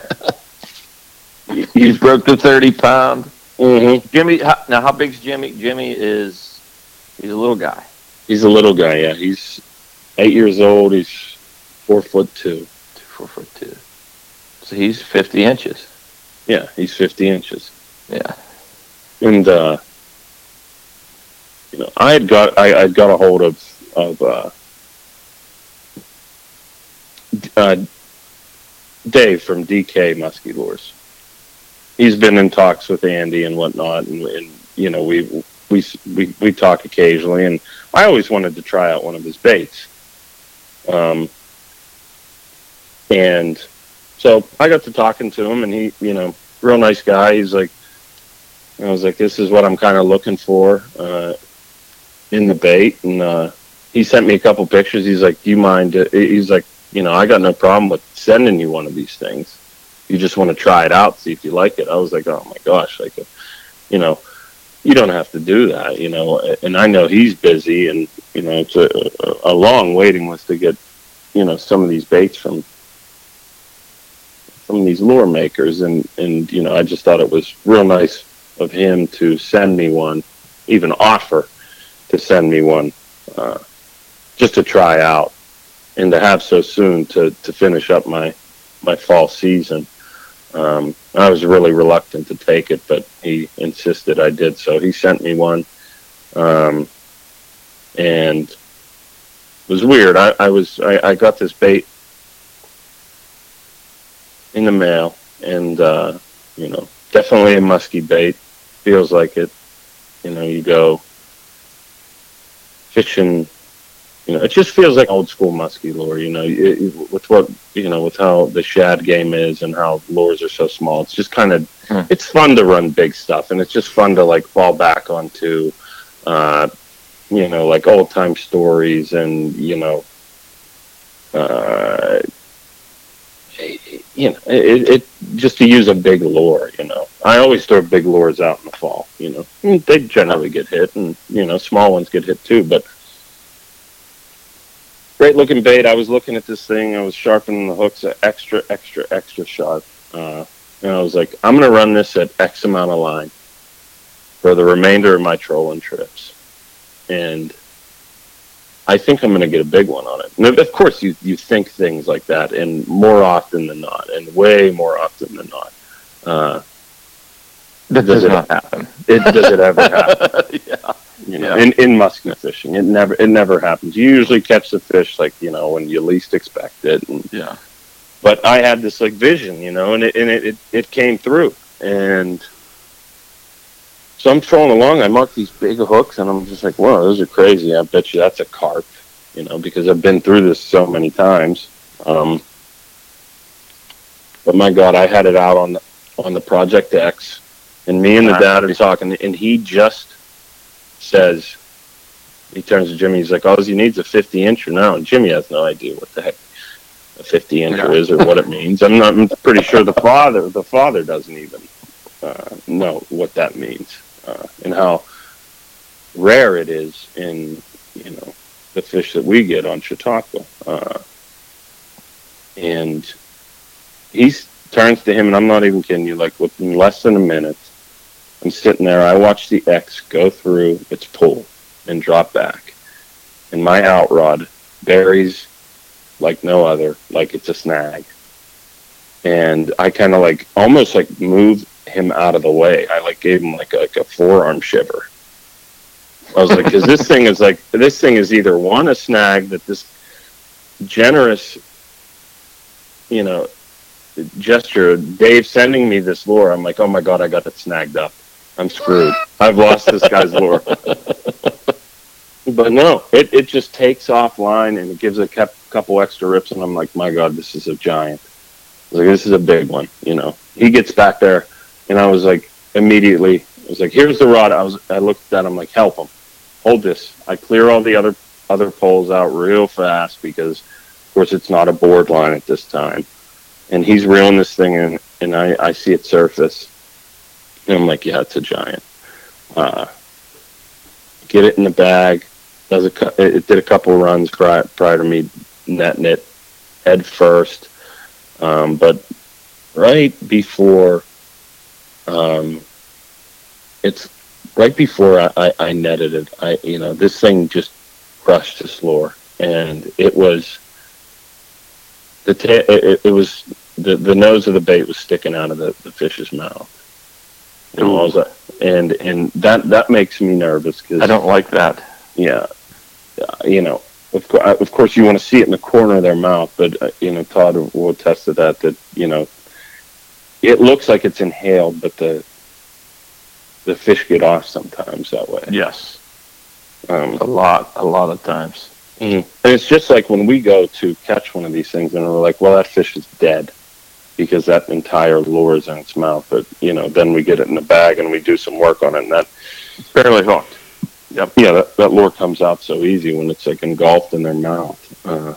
you, you broke the thirty pound. Mm-hmm. Jimmy, how, now how big's Jimmy? Jimmy is, he's a little guy. He's a little guy, yeah. He's eight years old. He's four foot two. Four foot two. So he's fifty inches. Yeah, he's fifty inches. Yeah. And, uh, you know, I had got I I'd got a hold of of uh, uh, Dave from D K Muskie Lures. He's been in talks with Andy and whatnot, and, and you know, we we we we talk occasionally, and I always wanted to try out one of his baits. Um, and so I got to talking to him, and he, you know, real nice guy. He's like, I was like, this is what I'm kind of looking for. Uh, in the bait, and uh, he sent me a couple pictures. He's like, do you mind? Uh, he's like, you know, I got no problem with sending you one of these things. You just want to try it out, see if you like it. I was like, oh my gosh, like, you know, you don't have to do that, you know. And I know he's busy, and you know, it's a, a long waiting list to get, you know, some of these baits from some of these lure makers, and and you know, I just thought it was real nice of him to send me one, even offer to send me one, uh, just to try out, and to have so soon to, to finish up my my fall season. Um, I was really reluctant to take it, but he insisted I did. So he sent me one, um, and it was weird. I, I was I, I got this bait in the mail, and uh, you know, definitely a musky bait. Feels like it. You know, you go fishing. You know, it just feels like old school musky lure. You know, it, it, with what you know, with how the shad game is and how lures are so small. It's just kind of, mm. it's fun to run big stuff, and it's just fun to like fall back onto, uh, you know, like old time stories, and you know, uh, you know, it, it just to use a big lure. You know, I always throw big lures out in the fall. You know, I mean, they generally get hit, and you know, small ones get hit too, but. Great looking bait. I was looking at this thing. I was sharpening the hooks extra, extra, extra sharp. Uh, and I was like, I'm going to run this at X amount of line for the remainder of my trolling trips. And I think I'm going to get a big one on it. And of course, you, you think things like that, and more often than not, and way more often than not. Uh, that does, does it, not happen. It, does it ever happen? Yeah. You know, yeah. in, in musky fishing, it never it never happens. You usually catch the fish like you know when you least expect it. And, yeah. But I had this like vision, you know, and it and it, it, it came through. And so I'm trolling along. I mark these big hooks, and I'm just like, "Whoa, those are crazy! I bet you that's a carp," you know, because I've been through this so many times. Um, but my God, I had it out on the, on the Project X, and me and the dad are talking, and he just. Says, he turns to Jimmy, he's like, all he needs a fifty incher now, and Jimmy has no idea what the heck a fifty incher yeah. is or what it means. I'm not I'm pretty sure the father the father doesn't even uh, know what that means, uh, and how rare it is in you know the fish that we get on Chautauqua. Uh, and he turns to him, and I'm not even kidding you, like within less than a minute, I'm sitting there, I watch the X go through its pull and drop back. And my out rod buries like no other, like it's a snag. And I kind of like, almost like moved him out of the way. I like gave him like a, like a forearm shiver. I was like, because this thing is like, this thing is either one, a snag that this generous, you know, gesture, Dave sending me this lure, I'm like, oh my God, I got it snagged up. I'm screwed. I've lost this guy's lure. But no, it, it just takes offline and it gives a couple extra rips, and I'm like, my God, this is a giant. I was like, this is a big one, you know. He gets back there, and I was like, immediately, I was like, here's the rod. I was, I looked at him like, help him. Hold this. I clear all the other other poles out real fast because, of course, it's not a board line at this time. And he's reeling this thing in, and I, I see it surface. And I'm like, yeah, it's a giant. Uh, get it in the bag. Does a, it did a couple runs prior, prior to me netting it head first. Um, but right before, um, it's right before I, I, I netted it, I, you know, this thing just crushed this lure. And it was, the ta- it, it was, the, the nose of the bait was sticking out of the, the fish's mouth. You know, was, and and that that makes me nervous because I don't like that. Yeah, uh, you know, of, co- of course you want to see it in the corner of their mouth, but uh, you know, Todd will attest to that. That you know, it looks like it's inhaled, but the the fish get off sometimes that way. Yes, um, a lot, a lot of times. Mm-hmm. And it's just like when we go to catch one of these things, and we're like, well, that fish is dead. Because that entire lure is in its mouth, but you know, then we get it in the bag and we do some work on it, and that it's barely hooked. Yep. Yeah, that, that lure comes out so easy when it's like engulfed in their mouth. Uh,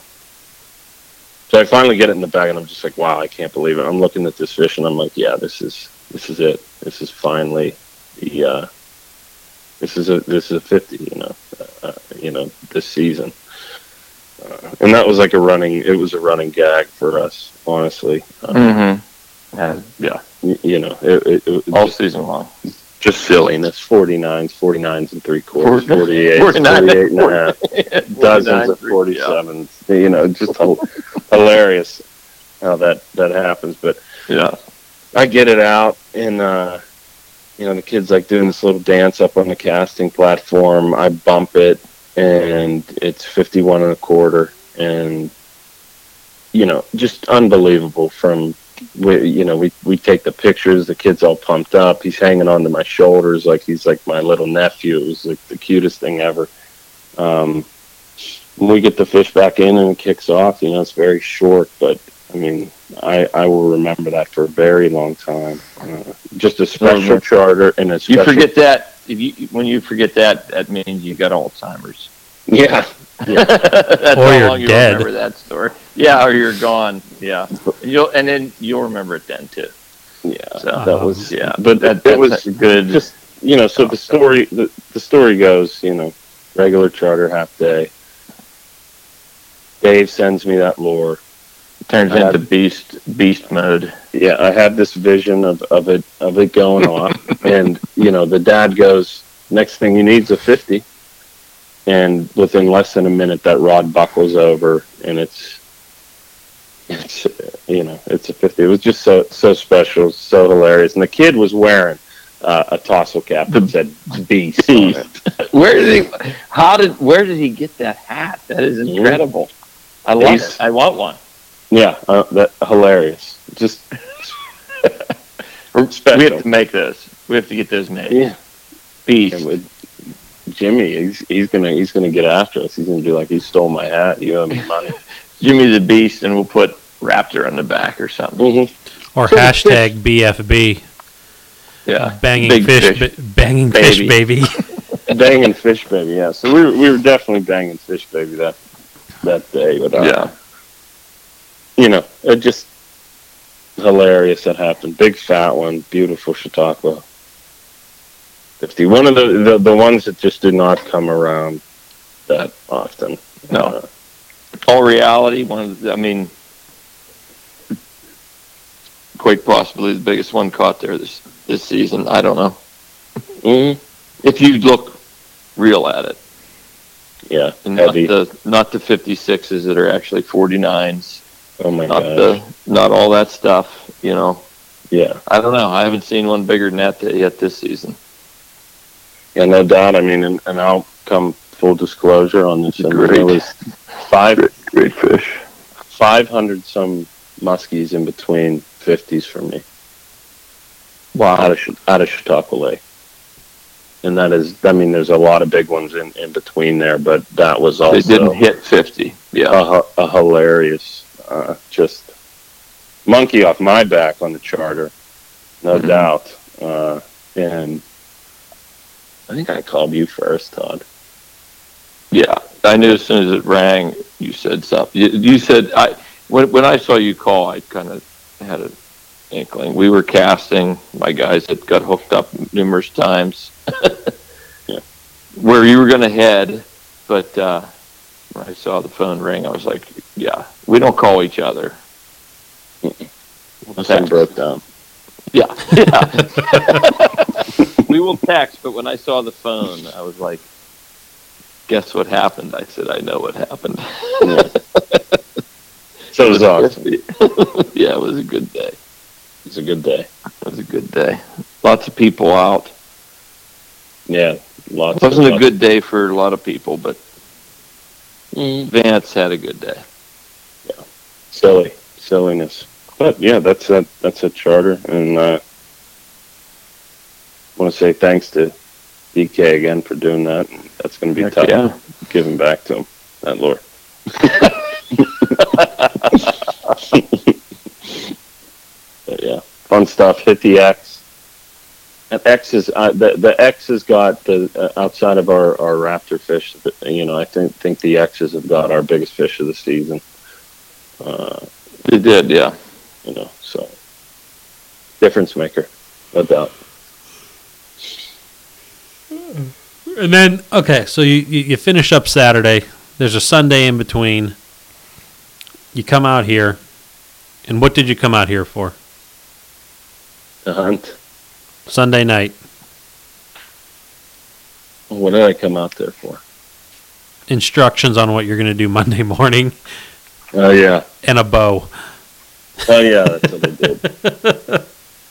so I finally get it in the bag, and I'm just like, wow, I can't believe it. I'm looking at this fish, and I'm like, yeah, this is this is it. This is finally the uh, this is a this is a fifty. You know, uh, you know, this season. Uh, and that was like a running, it was a running gag for us, honestly. Uh, mm-hmm. And, yeah. You, you know, it, it, it all just, season long. Just silliness. forty-nines, forty-nines and three quarters, forty-eight, forty-eight and a half, dozens of forty-sevens, yeah. You know, just hilarious. how that that happens, but Yeah. I get it out, and uh, you know, the kid's like doing this little dance up on the casting platform. I bump it, and it's fifty-one and a quarter, and you know, just unbelievable. From we, you know, we we take the pictures. The kid's all pumped up. He's hanging onto my shoulders like he's like my little nephew. It was like the cutest thing ever. Um, when we get the fish back in and it kicks off, you know, it's very short, but I mean, I, I will remember that for a very long time. Uh, just a special charter and a special... You forget that, if you when you forget that, that means you got Alzheimer's. Yeah. yeah. That's or how you're long you'll dead. remember that story. Yeah, or you're gone. Yeah. And, you'll, and then you'll remember it then, too. Yeah, So, that was... yeah, but that, it was good. Just, you know, so the story, the, the story goes, you know, regular charter, half day. Dave sends me that lure. Turns I into had, beast beast mode. Yeah, I had this vision of, of it of it going off, and you know, the dad goes, "Next thing you need is a fifty," and within less than a minute, that rod buckles over, and it's it's you know, it's a fifty. It was just so so special, so hilarious, and the kid was wearing uh, a tassel cap that said "Beast" on it. Where did he? How did? Where did he get that hat? That is incredible. I love He's, it. I want one. Yeah, uh, that hilarious. Just special. We have to make those. We have to get those made. Yeah, Beast. and with Jimmy, he's he's gonna he's gonna get after us. He's gonna be like, "He stole my hat. You owe me money." Jimmy the Beast, and we'll put Raptor on the back or something. Mm-hmm. Or So hashtag B F B. Yeah, Banging Big fish, fish. ba- banging Baby. fish, baby. Banging fish, baby. Yeah. So we were we were definitely banging fish, baby that that day. But uh, Yeah. you know, it just hilarious that happened. Big fat one, beautiful Chautauqua. Fifty. One of the, the the ones that just did not come around that often. No. Uh, All reality. One of the, I mean, quite possibly the biggest one caught there this this season. I don't know. mm, If you look real at it, yeah, and not heavy. the not the fifty-sixes that are actually forty-nines. Oh my Not god. the not all that stuff. You know. Yeah. I don't know. I haven't seen one bigger than that yet this season. Yeah, no doubt. I mean, and, and I'll come full disclosure on this. I mean, Great. It was five, Great fish. five hundred some muskies in between fifties for me. Wow. Out of Ch- out of Chautauqua Lake, and that is. I mean, there's a lot of big ones in, in between there, but that was also They didn't hit fifty. Yeah. a, a hilarious, uh, just monkey off my back on the charter, no Mhm. doubt. Uh, and I think I called you first, Todd. Yeah. I knew as soon as it rang, you said something. You, you said I when when I saw you call, I kind of had an inkling. We were casting. My guys had got hooked up numerous times. Yeah. Where you were going to head, but uh, when I saw the phone ring, I was like, "Yeah, we don't call each other." My phone broke down. Yeah, yeah. We will text, but when I saw the phone, I was like, "Guess what happened?" I said, "I know what happened." Yeah. So it was awesome. Yeah, it was a good day. It was a good day. It was a good day. Lots of people out. Yeah, lots. It wasn't of, a good day for a lot of people, but Vance had a good day. silly silliness. But yeah, that's a that's a charter, and uh, I want to say thanks to D K again for doing that. And that's going to be Heck tough. yeah. Giving back to him that lure. But yeah, fun stuff. Hit the X. And X is uh, the the X has got the uh, outside of our, our raptor fish. You know, I think think the X's have got our biggest fish of the season. Uh, It did, yeah. you know, so difference maker, no doubt. And then, okay, so you, you, you finish up Saturday. There's a Sunday in between. You come out here. And what did you come out here for? The hunt. Sunday night. What did I come out there for? Instructions on what you're going to do Monday morning. Oh yeah, And a bow. Oh yeah, that's what they did.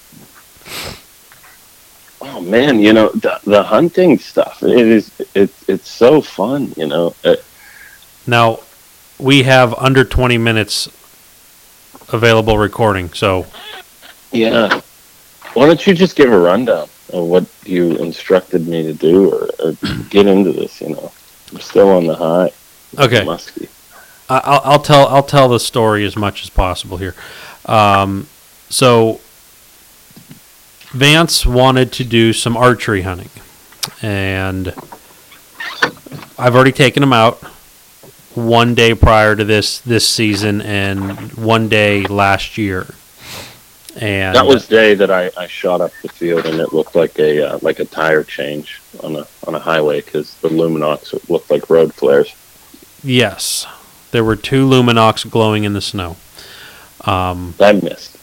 Oh man, you know the the hunting stuff. It is it it's so fun. You know. It, Now, we have under twenty minutes available recording, so yeah. Why don't you just give a rundown of what you instructed me to do, or, or get into this? You know, I'm still on the high. okay. Musky. I- I'll, I'll tell I'll tell the story as much as possible here. Um, so, Vance wanted to do some archery hunting, and I've already taken him out one day prior to this this season and one day last year. And That was the day that I, I shot up the field, and it looked like a uh, like a tire change on a on a highway because the Luminox looked like road flares. yes, there were two Luminox glowing in the snow. Um, I missed.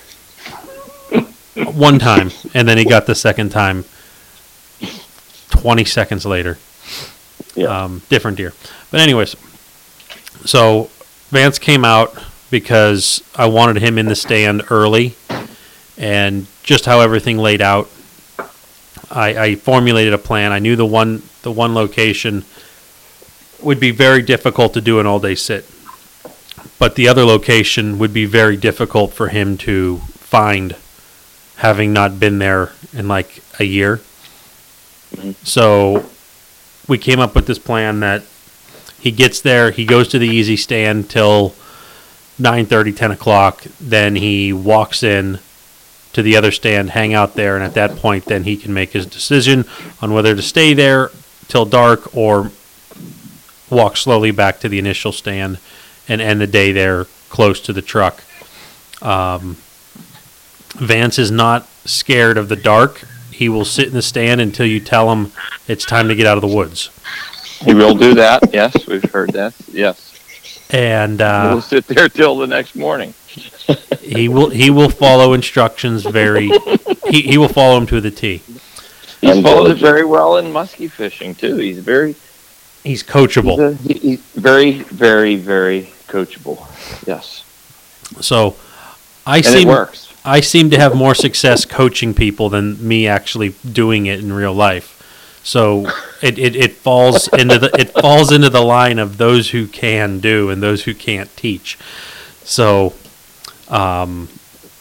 one time, and then he got the second time twenty seconds later. Yeah. Um, different deer. But anyways, so Vance came out because I wanted him in the stand early, and just how everything laid out, I, I formulated a plan. I knew the one the one location would be very difficult to do an all-day sit, but the other location would be very difficult for him to find, having not been there in like a year. Mhm. So we came up with this plan that he gets there, he goes to the easy stand till nine thirty, ten o'clock, then he walks in to the other stand, hang out there, and at that point then he can make his decision on whether to stay there till dark or walk slowly back to the initial stand and end the day there close to the truck. Um, Vance is not scared of the dark. He will sit in the stand until you tell him it's time to get out of the woods. He will do that. Yes, we've heard that. Yes. And uh, We'll sit there till the next morning. he will he will follow instructions very he, he will follow them to the T. He And follows it diligent. very well in muskie fishing too. He's very, He's coachable. he's, a, he, he's very, very, very coachable. Yes, So I and seem it works. I seem to have more success coaching people than me actually doing it in real life. So it, it, it falls into the it falls into the line of those who can do and those who can't teach. So um,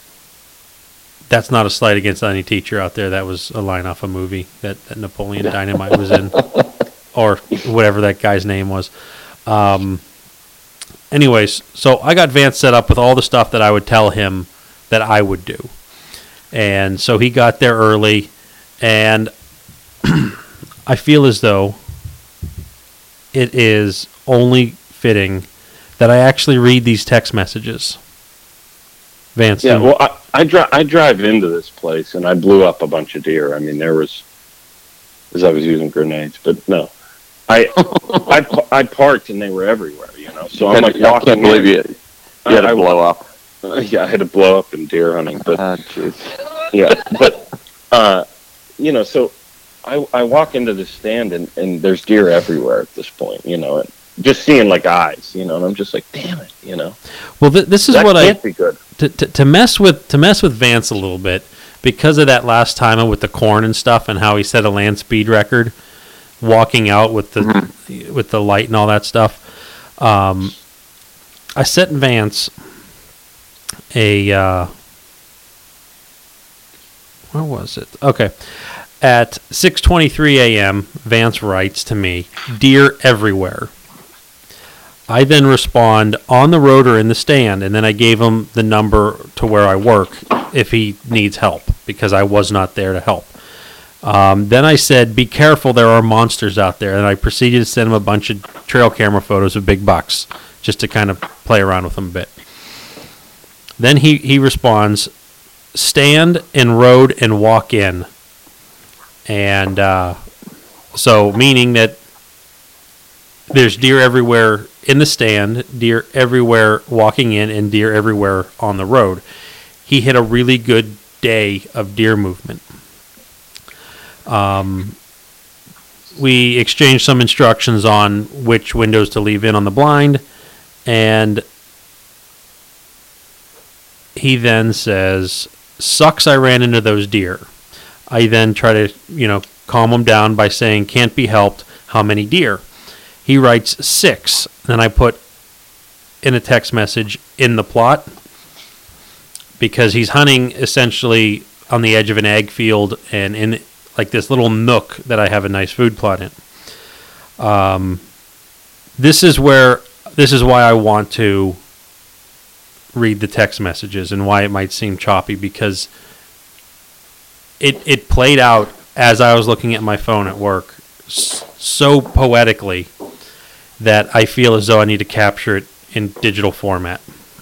that's not a slight against any teacher out there. That was a line off a movie that, that Napoleon Dynamite was in, or whatever that guy's name was. Um, anyways, so I got Vance set up with all the stuff that I would tell him that I would do. And so he got there early, and I feel as though it is only fitting that I actually read these text messages. Vance, Yeah, you- well, I I, dri- I drive into this place, and I blew up a bunch of deer. I mean, there was, as I was using grenades, but no. I I, pa- I parked, and they were everywhere, you know. So I'm like I walking can't believe in. you, you had I- to blow up. Uh, yeah, I had to blow up in deer hunting, but Ah, jeez. yeah, but uh, you know, so I I walk into the stand, and, and there's deer everywhere at this point, you know, and just seeing like eyes, you know, and I'm just like, damn it, you know, well, th- this is that what I can't be good. to, to to mess with to mess with Vance a little bit because of that last time with the corn and stuff and how he set a land speed record walking out with the Mm-hmm. with the light and all that stuff. Um, I set in Vance a uh, where was it? Okay, at six twenty-three a.m. Vance writes to me, "Deer everywhere." I then respond on the road or in the stand, and then I gave him the number to where I work if he needs help, because I was not there to help. Um, then I said, be careful, there are monsters out there, and I proceeded to send him a bunch of trail camera photos of big bucks, just to kind of play around with them a bit. Then he, he responds, stand and road and walk in. And uh, so, meaning that there's deer everywhere in the stand, deer everywhere walking in, and deer everywhere on the road. He hit a really good day of deer movement. Um, we exchanged some instructions on which windows to leave in on the blind, and he then says, sucks I ran into those deer. I then try to, you know, calm him down by saying, can't be helped, how many deer? He writes six. Then I put in a text message in the plot because he's hunting essentially on the edge of an ag field and in like this little nook that I have a nice food plot in. Um, this is where, this is why I want to read the text messages and why it might seem choppy, because it it played out as I was looking at my phone at work so poetically that I feel as though I need to capture it in digital format.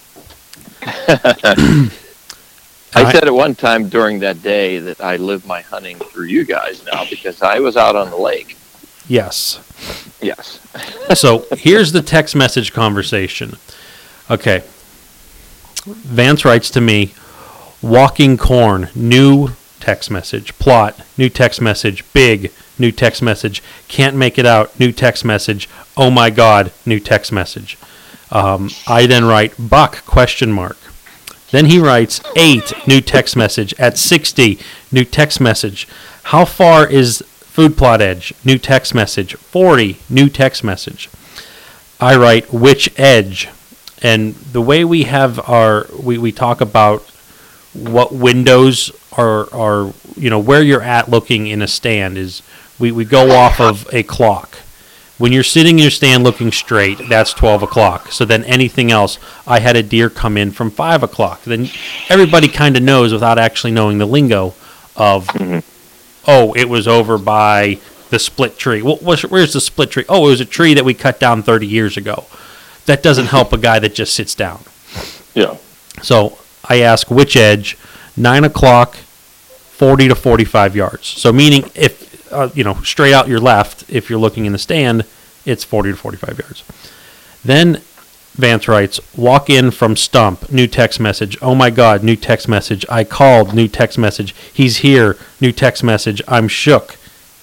I said at one time during that day that I live my hunting through you guys now because I was out on the lake. Yes. Yes. So here's the text message conversation. Okay. Vance writes to me, walking corn, new text message, plot, new text message, big, new text message, can't make it out, new text message, oh my God, new text message. Um, I then write, buck, question mark. Then he writes, eight, new text message, at sixty, new text message. How far is food plot edge? New text message, forty, new text message. I write, which edge? And the way we have our, we, we talk about what windows are, are, you know, where you're at looking in a stand is we, we go off of a clock. When you're sitting in your stand looking straight, that's twelve o'clock. So then anything else, I had a deer come in from five o'clock. Then everybody kind of knows without actually knowing the lingo of, mm-hmm. oh, it was over by the split tree. Well, where's the split tree? Oh, it was a tree that we cut down thirty years ago. That doesn't help a guy that just sits down. Yeah. So I ask which edge, nine o'clock, forty to forty-five yards. So meaning if, uh, you know, straight out your left, if you're looking in the stand, it's forty to forty-five yards. Then Vance writes, walk in from stump, new text message. Oh my God, new text message. I called, new text message. He's here, new text message. I'm shook.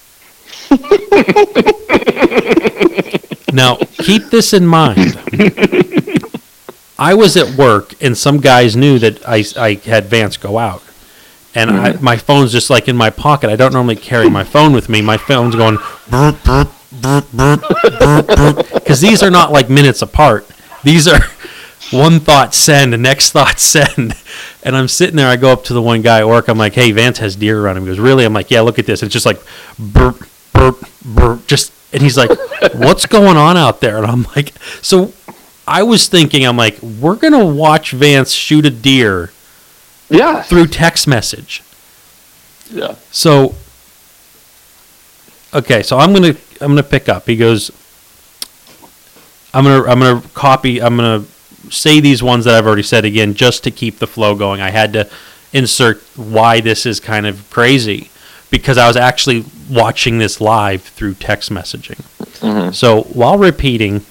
Now, keep this in mind. I was at work, and some guys knew that I, I had Vance go out. And I, my phone's just like in my pocket. I don't normally carry my phone with me. My phone's going, because these are not like minutes apart. These are one thought send, next thought send. And I'm sitting there. I go up to the one guy at work. I'm like, hey, Vance has deer around him. He goes, really? I'm like, yeah, look at this. It's just like burp, burp, burp. Just, and he's like, what's going on out there? And I'm like, so I was thinking, I'm like, we're going to watch Vance shoot a deer. Yeah. Through text message. Yeah. So, okay, so I'm gonna I'm gonna pick up. He goes, I'm gonna I'm gonna copy. I'm gonna say these ones that I've already said again, just to keep the flow going. I had to insert why this is kind of crazy because I was actually watching this live through text messaging. Mm-hmm. So while repeating.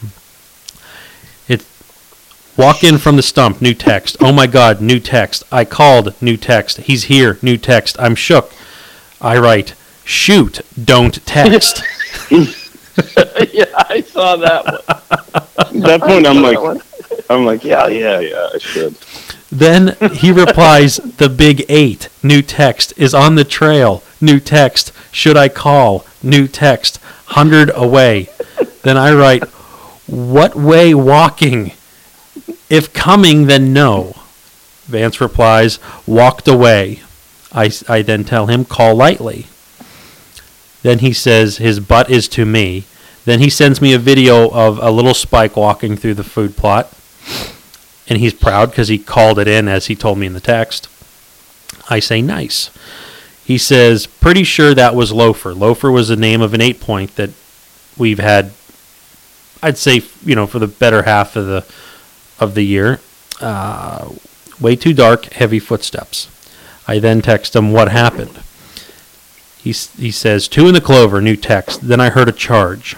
Walk in from the stump, new text. Oh my God, new text. I called, new text. He's here, new text. I'm shook. I write, shoot, don't text. Yeah, I saw that one. At that point, I'm like, I'm like, yeah, yeah, yeah, I should. Then he replies, the big eight, new text, is on the trail, new text. Should I call, new text. Hundred away. Then I write, what way walking? If coming, then no. Vance replies, walked away. I, I then tell him, call lightly. Then he says, his butt is to me. Then he sends me a video of a little spike walking through the food plot. And he's proud because he called it in as he told me in the text. I say, nice. He says, pretty sure that was Loafer. Loafer was the name of an eight point that we've had, I'd say, you know, for the better half of the of the year. Uh, way too dark, heavy footsteps. I then text him what happened. He, he says, two in the clover, new text. Then I heard a charge.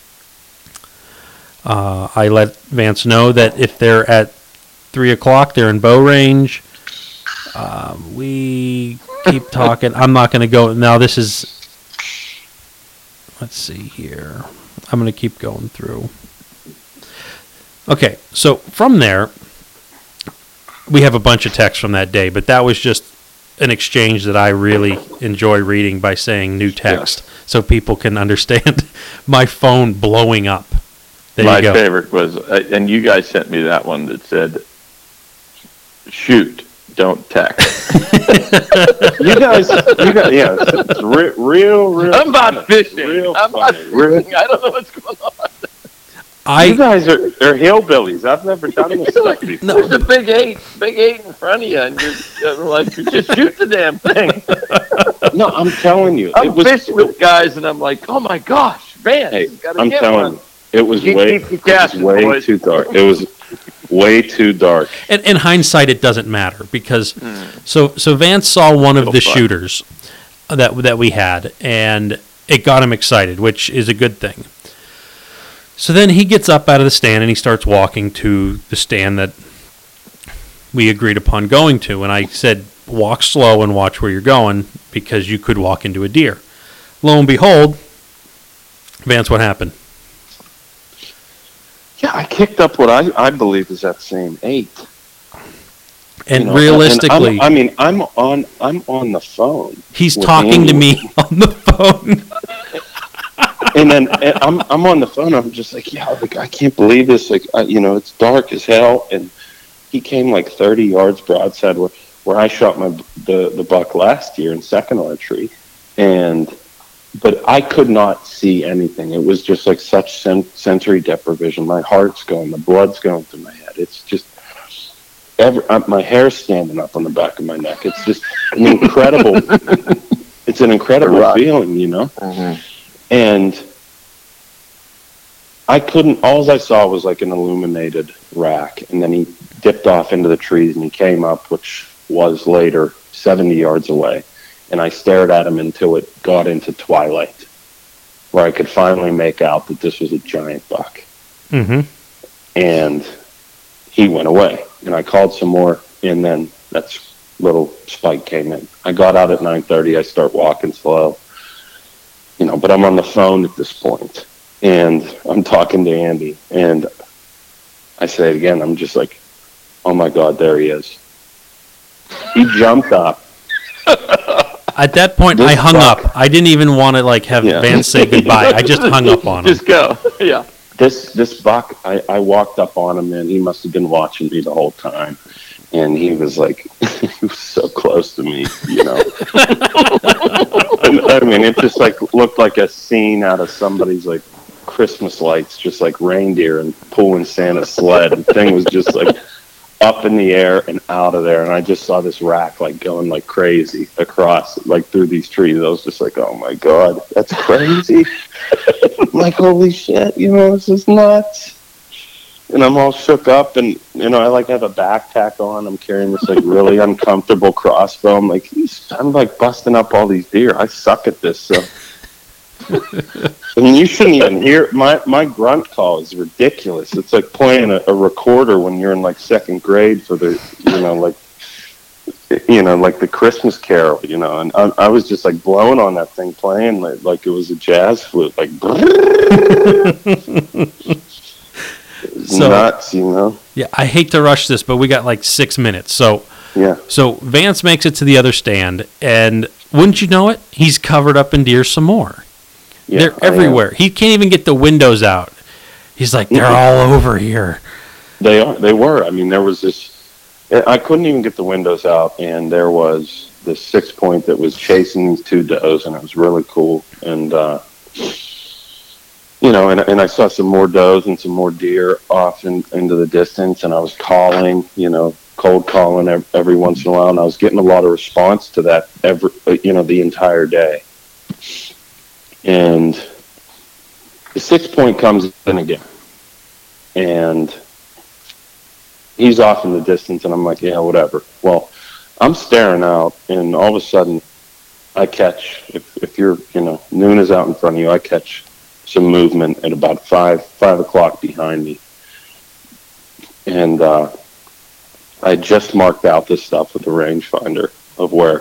Uh, I let Vance know that if they're at three o'clock, they're in bow range. Uh, we keep talking. I'm not going to go. Now this is, let's see here. I'm going to keep going through. Okay, so from there, we have a bunch of texts from that day, but that was just an exchange that I really enjoy reading by saying new text, yeah. so people can understand my phone blowing up. There my you go. favorite was, uh, and you guys sent me that one that said, "Shoot, don't text." you guys, you guys, yeah, it's re- real, real. I'm about fishing. Real I'm about funny. fishing. I don't know what's going on. I, you guys are, are hillbillies. I've never done this stuff before. There's a big eight, big eight in front of you, and you're, you're like, just shoot the damn thing. No, I'm telling you, I'm it was fishing with guys, and I'm like, oh my gosh, man, hey, gotta I'm get telling one. you, it was Keep- way, keep the it casting, was way boys. too dark. It was way too dark. and in hindsight, it doesn't matter because Mm. so so Vance saw one of Real the fun. shooters that that we had, and it got him excited, which is a good thing. So then he gets up out of the stand and he starts walking to the stand that we agreed upon going to. And I said, walk slow and watch where you're going because you could walk into a deer. Lo and behold, Vance, what happened? Yeah, I kicked up what I, I believe is that same eight. And You know, realistically, and I'm, I mean, I'm on I'm on the phone. he's with talking to Andy. me on the phone. And then and I'm I'm on the phone. I'm just like, yeah, like I can't believe this. Like, I, you know, it's dark as hell. And he came like thirty yards broadside where, where I shot my the the buck last year in second archery, and but I could not see anything. It was just like such sen- sensory deprivation. My heart's going, the blood's going through my head. It's just every uh, my hair's standing up on the back of my neck. It's just an incredible. It's an incredible Right. feeling, you know. Mm-hmm. And I couldn't, all I saw was like an illuminated rack. And then he dipped off into the trees and he came up, which was later seventy yards away. And I stared at him until it got into twilight, where I could finally make out that this was a giant buck. Mm-hmm. And he went away. And I called some more, and then that's little spike came in. I got out at nine thirty. I start walking slow. You know, but I'm on the phone at this point, and I'm talking to Andy, and I say it again. I'm just like, oh my God, there he is. He jumped up. At that point, This I hung buck- up. I didn't even want to like have Yeah. Vance say goodbye. I just hung up on him. Just go. Yeah. This this buck, I, I walked up on him, and he must have been watching me the whole time. And he was like, he was so close to me, you know. And, I mean, it just like looked like a scene out of somebody's like Christmas lights, just like reindeer and pulling Santa's sled. The thing was just like up in the air and out of there. And I just saw this rack like going like crazy across, like through these trees. I was just like, oh my God, that's crazy. I'm like, holy shit, you know, this is nuts. And I'm all shook up, and you know, I like have a backpack on. I'm carrying this like really uncomfortable crossbow. I'm like, I'm like busting up all these deer. I suck at this. So, I mean, you shouldn't even hear my my grunt call is ridiculous. It's like playing a, a recorder when you're in like second grade for the, you know, like, you know, like the Christmas Carol, you know. And I, I was just like blowing on that thing, playing like, like it was a jazz flute, like. So- nuts, you know. Yeah, I hate to rush this, but we got like six minutes. So, Yeah. so Vance makes it to the other stand, and wouldn't you know it, he's covered up in deer some more. Yeah, They're I am. everywhere. He can't even get the windows out. He's like, they're Mhm. all over here. They are. They were. I mean, there was this. I couldn't even get the windows out, and there was this six point that was chasing these two does, and it was really cool. And uh, you know, and and I saw some more does and some more deer off in, into the distance, and I was calling, you know, cold calling every, every once in a while, and I was getting a lot of response to that every, you know, the entire day. And the six point comes in again, and he's off in the distance, and I'm like, yeah, whatever. Well, I'm staring out, and all of a sudden, I catch, if, if you're, you know, noon is out in front of you, I catch some movement at about five, five o'clock behind me. And uh, I just marked out this stuff with the rangefinder of where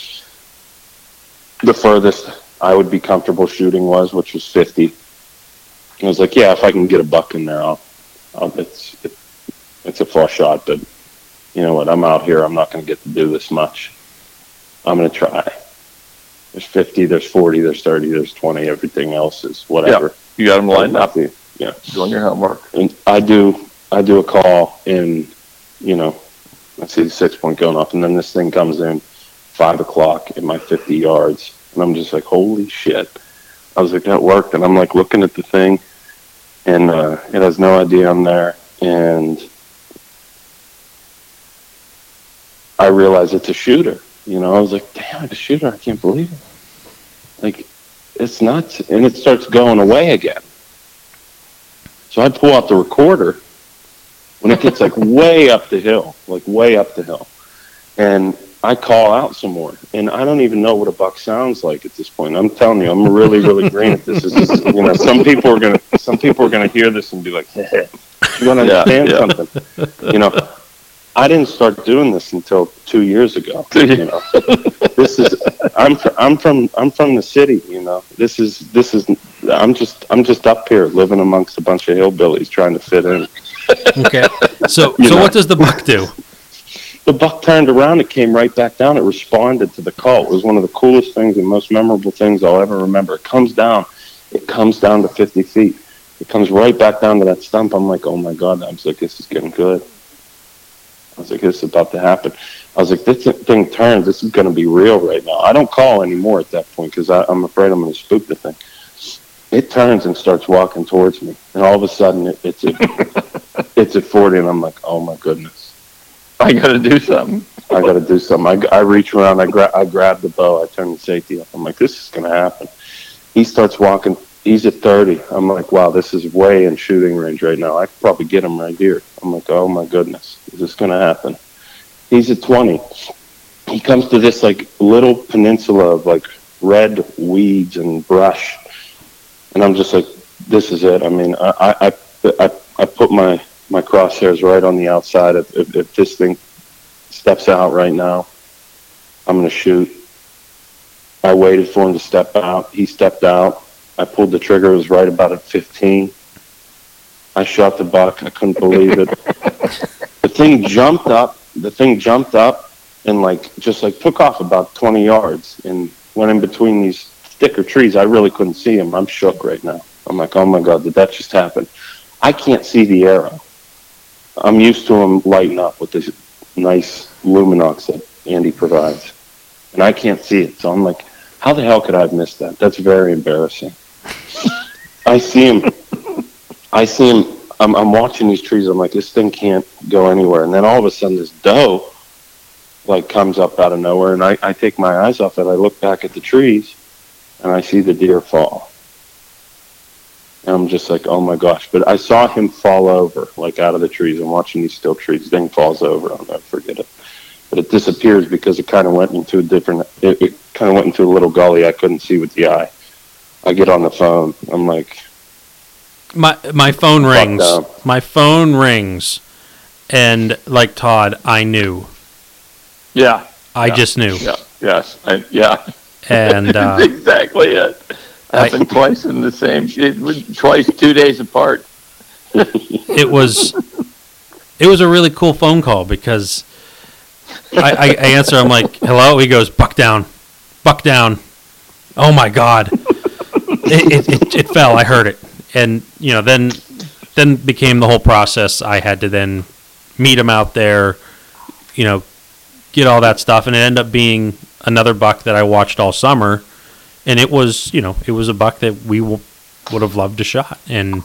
the furthest I would be comfortable shooting was, which was fifty. And I was like, yeah, if I can get a buck in there, I'll, I'll it's, it, it's a flush shot, but, you know what, I'm out here. I'm not going to get to do this much. I'm going to try. There's fifty, there's forty, there's thirty, there's twenty. Everything else is whatever. Yeah, you got them lined up. Yeah, doing your homework. And I do, I do a call in, you know, I see the six point going off, and then this thing comes in five o'clock in my fifty yards, and I'm just like, holy shit! I was like, that worked, and I'm like looking at the thing, and uh, it has no idea I'm there, and I realize it's a shooter. You know, I was like, damn, it's a shooter. I can't believe it. Like, it's nuts. And it starts going away again. So I pull out the recorder when it gets like way up the hill, like way up the hill. And I call out some more. And I don't even know what a buck sounds like at this point. I'm telling you, I'm really, really green at this. This is, you know, some people are gonna some people are gonna hear this and be like, hey, you wanna understand yeah, yeah. something? You know. I didn't start doing this until two years ago. You know, this is I'm fr- I'm from I'm from the city. You know, this is this is I'm just I'm just up here living amongst a bunch of hillbillies trying to fit in. Okay, so so know? What does the buck do? The buck turned around. It came right back down. It responded to the call. It was one of the coolest things and most memorable things I'll ever remember. It comes down. It comes down to fifty feet. It comes right back down to that stump. I'm like, oh my god! I was like, this is getting good. I was like, this is about to happen. I was like, this thing turns. This is going to be real right now. I don't call anymore at that point because I'm afraid I'm going to spook the thing. It turns and starts walking towards me. And all of a sudden, it, it's, at, it's at forty, and I'm like, oh, my goodness. I got to do something. I got to do something. I, I reach around. I, gra- I grab the bow. I turn the safety up. I'm like, this is going to happen. He starts walking. He's at thirty. I'm like, wow, this is way in shooting range right now. I could probably get him right here. I'm like, oh my goodness, is this going to happen? He's at twenty. He comes to this like little peninsula of like red weeds and brush. And I'm just like, this is it. I mean, I I, I, I put my, my crosshairs right on the outside. If, if, if this thing steps out right now, I'm going to shoot. I waited for him to step out. He stepped out. I pulled the trigger. It was right about at fifteen. I shot the buck. I couldn't believe it. The thing jumped up. The thing jumped up and like just like took off about twenty yards and went in between these thicker trees. I really couldn't see him. I'm shook right now. I'm like, oh my god, did that just happen? I can't see the arrow. I'm used to him lighting up with this nice Luminox that Andy provides, and I can't see it. So I'm like, how the hell could I have missed that? That's very embarrassing. I see him. I see him. I'm, I'm watching these trees. I'm like, this thing can't go anywhere. And then all of a sudden, this doe like comes up out of nowhere, and I, I take my eyes off it. I look back at the trees, and I see the deer fall. And I'm just like, oh my gosh. But I saw him fall over, like out of the trees. I'm watching these still trees. Thing falls over. I'll never forget it. But it disappears because it kind of went into a different, it, it kind of went into a little gully I couldn't see with the eye. I get on the phone. I'm like, my my phone rings. Down. My phone rings, and like Todd, I knew. Yeah, I yeah, just knew. Yeah, yes, I, yeah. And uh, that's exactly it. Happened I, twice in the same. It, twice, two days apart. It was, it was a really cool phone call because I, I, I answer. I'm like, hello. He goes, buck down, buck down. Oh my god. It, it, it, it fell. I heard it, and you know, then then became the whole process. I had to then meet him out there, you know, get all that stuff, and it ended up being another buck that I watched all summer, and it was, you know, it was a buck that we w- would have loved to shot, and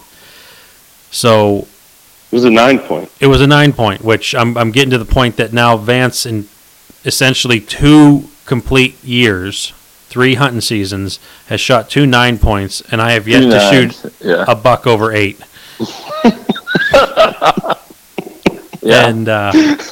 so it was a nine point. It was a nine point, which I'm I'm getting to the point that now Vance, in essentially two complete years. Three hunting seasons, has shot two nine points, and I have yet two to nines. shoot yeah. a buck over eight. yeah. And uh,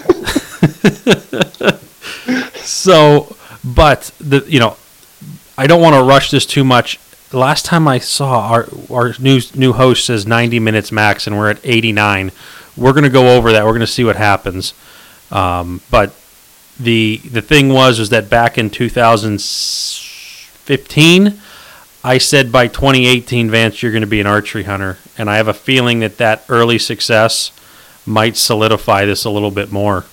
so, but the you know, I don't want to rush this too much. The last time I saw our our new new host says ninety minutes max, and we're at eighty-nine. We're going to go over that. We're going to see what happens. Um, but the the thing was was that back in two thousand fifteen, I said by twenty eighteen, Vance, you're going to be an archery hunter. And I have a feeling that that early success might solidify this a little bit more.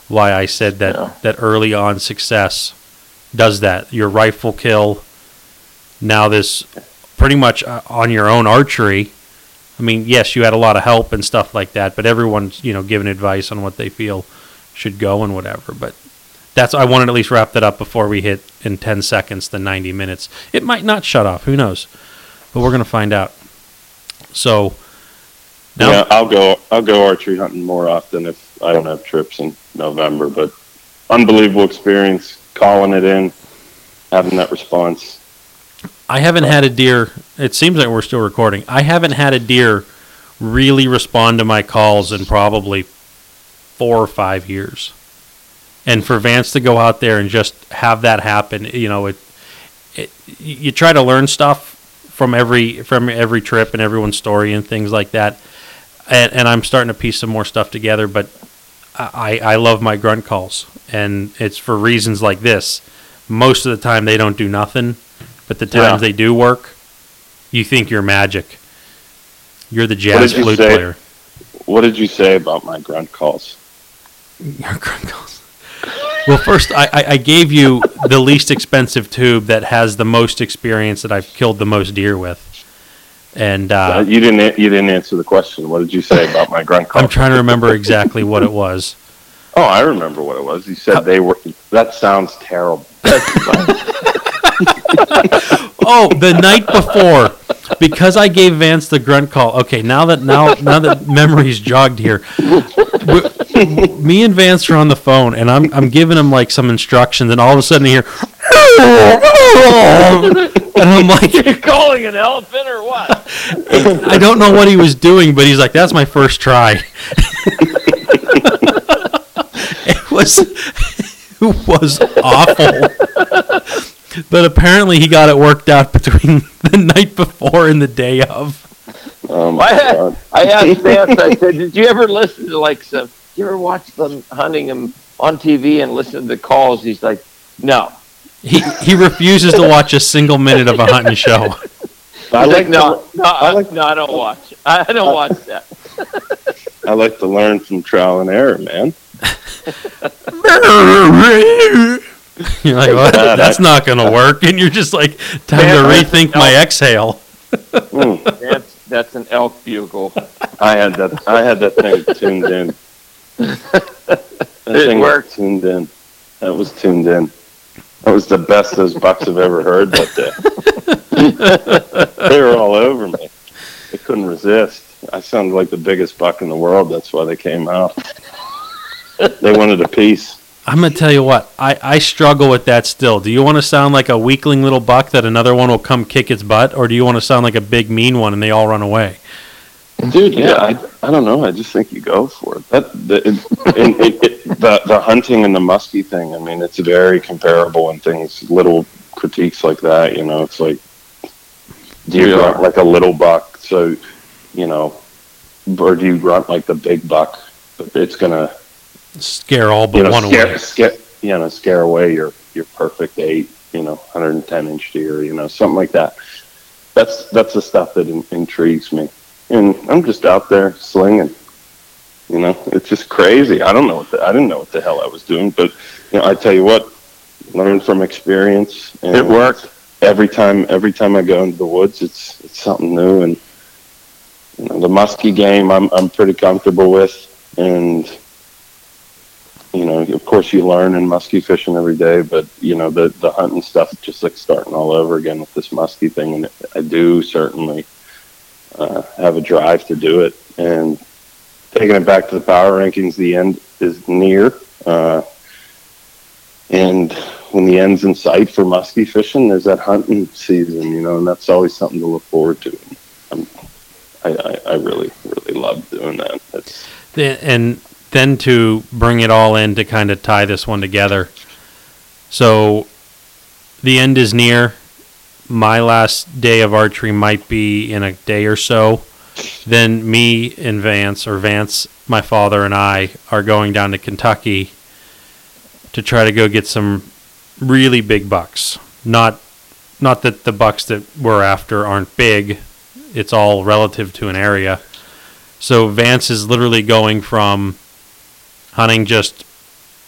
why I said that, Yeah. that early on success does that. Your rifle kill, now this pretty much uh, on your own archery. I mean, yes, you had a lot of help and stuff like that, but everyone's, you know, giving advice on what they feel should go and whatever. But that's, I wanted to at least wrap that up before we hit in ten seconds the ninety minutes. It might not shut off, who knows? But we're going to find out. So now, yeah, I'll go. I'll go archery hunting more often if I don't have trips in November. But unbelievable experience calling it in, having that response. I haven't had a deer. It seems like we're still recording. I haven't had a deer really respond to my calls in probably four or five years. And for Vance to go out there and just have that happen, you know, it, it you try to learn stuff from every from every trip and everyone's story and things like that. And, and I'm starting to piece some more stuff together. But I, I love my grunt calls, and it's for reasons like this. Most of the time they don't do nothing. But the times Yeah. they do work, you think you're magic. You're the jazz did you flute say? player. What did you say about my grunt calls? Your grunt calls. Well, first, I, I, I gave you the least expensive tube that has the most experience that I've killed the most deer with. And Uh, uh, you didn't. You didn't answer the question. What did you say about my grunt calls? I'm trying to remember exactly what it was. Oh, I remember what it was. You said they were. That sounds terrible. Oh, the night before, because I gave Vance the grunt call. Okay, now that now now that memory's jogged here, we, me and Vance are on the phone, and I'm I'm giving him like some instructions, and all of a sudden I hear, and I'm like, You're calling an elephant or what? I don't know what he was doing, but he's like, that's my first try. It was it was awful. But apparently he got it worked out between the night before and the day of. Oh my I, God. I asked Vance, I said, did you ever listen to like some, you ever watch them hunting them on T V and listen to the calls? He's like, no. He he refuses to watch a single minute of a hunting show. I He's like like, no, to, no, I like- no, I don't watch. I don't watch that. I like to learn from trial and error, man. You're like, well, Yeah, that's that- not going to work. And you're just like, time Man, to that's rethink an my elk. exhale. Mm, That's, that's an elk bugle. I had that. I had that thing tuned in. That It thing was worked. tuned in. That was tuned in. That was the best those bucks have ever heard that day. They were all over me. They couldn't resist. I sounded like the biggest buck in the world. That's why they came out. They wanted a piece. I'm going to tell you what, I, I struggle with that still. Do you want to sound like a weakling little buck that another one will come kick its butt? Or do you want to sound like a big mean one and they all run away? Dude, yeah, I, I don't know. I just think you go for it. That the it, it, it, it, the the hunting and the muskie thing. I mean, it's very comparable in things. Little critiques like that. You know, it's like do you Yeah. grunt like a little buck? So, you know, or do you grunt like the big buck? But it's gonna Scare all but you know one scare, away. scare you know scare away your your perfect eight. You know, one hundred ten inch deer. You know, something like that. That's that's the stuff that in, intrigues me. And I'm just out there slinging. You know, it's just crazy. I don't know what the, I didn't know what the hell I was doing, but you know, I tell you what, learn from experience. And It worked. every time. Every time I go into the woods, it's it's something new. And you know, the muskie game, I'm I'm pretty comfortable with. And you know, of course, you learn in muskie fishing every day. But you know, the the hunting stuff, just like starting all over again with this muskie thing. And I do certainly. Uh, have a drive to do it, and taking it back to the power rankings, the end is near, uh, and when the end's in sight for muskie fishing, there's that hunting season, you know, and that's always something to look forward to. I'm, I, I, I really, really love doing that. That's And then to bring it all in to kind of tie this one together. So the end is near. My last day of archery might be in a day or so. Then me and Vance, or Vance, my father, and I are going down to Kentucky to try to go get some really big bucks. Not, not that the bucks that we're after aren't big. It's all relative to an area. So Vance is literally going from hunting just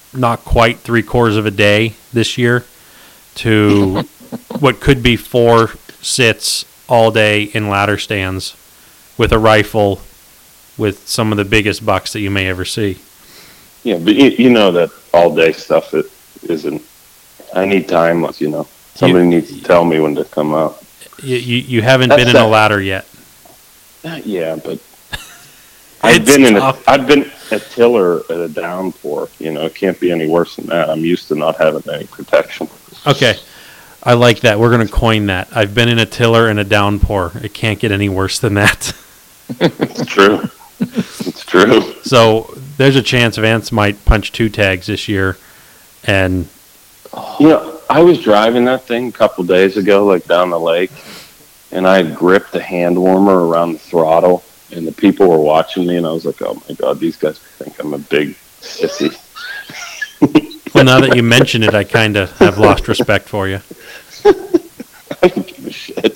not quite three quarters of a day this year to what could be four sits all day in ladder stands with a rifle with some of the biggest bucks that you may ever see. Yeah, but you, you know that all day stuff it isn't. I need time, you know. Somebody you, needs to tell me when to come out. You you, you haven't That's been in that, a ladder yet. Yeah, but I've been in a I've been a tiller at a downpour. You know, it can't be any worse than that. I'm used to not having any protection. Okay. I like that. We're going to coin that. I've been in a tiller and a downpour. It can't get any worse than that. It's true. It's true. So there's a chance Vance might punch two tags this year. And you know, I was driving that thing a couple days ago, like down the lake, and I had gripped the hand warmer around the throttle, and the people were watching me, and I was like, oh my God, these guys think I'm a big sissy. Well, now that you mention it, I kind of have lost respect for you. I don't give a shit.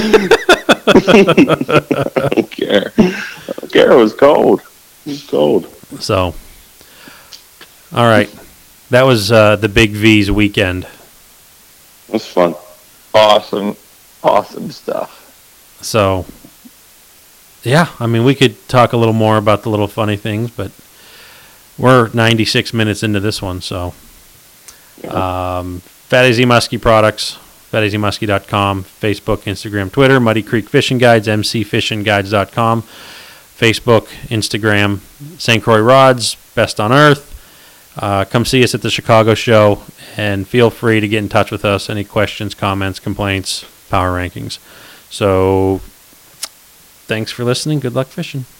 I don't care. I don't care. It was cold. It was cold. So, all right. That was uh, the Big V's weekend. It was fun. Awesome. Awesome stuff. So, yeah, I mean, we could talk a little more about the little funny things, but we're ninety-six minutes into this one, so. Um, Fat A Z Muskie products, fat a z muskie dot com, Facebook, Instagram, Twitter, Muddy Creek Fishing Guides, m c fishing guides dot com, Facebook, Instagram, Saint Croix Rods, Best on Earth. Uh, come see us at the Chicago show, and feel free to get in touch with us. Any questions, comments, complaints, power rankings. So, thanks for listening. Good luck fishing.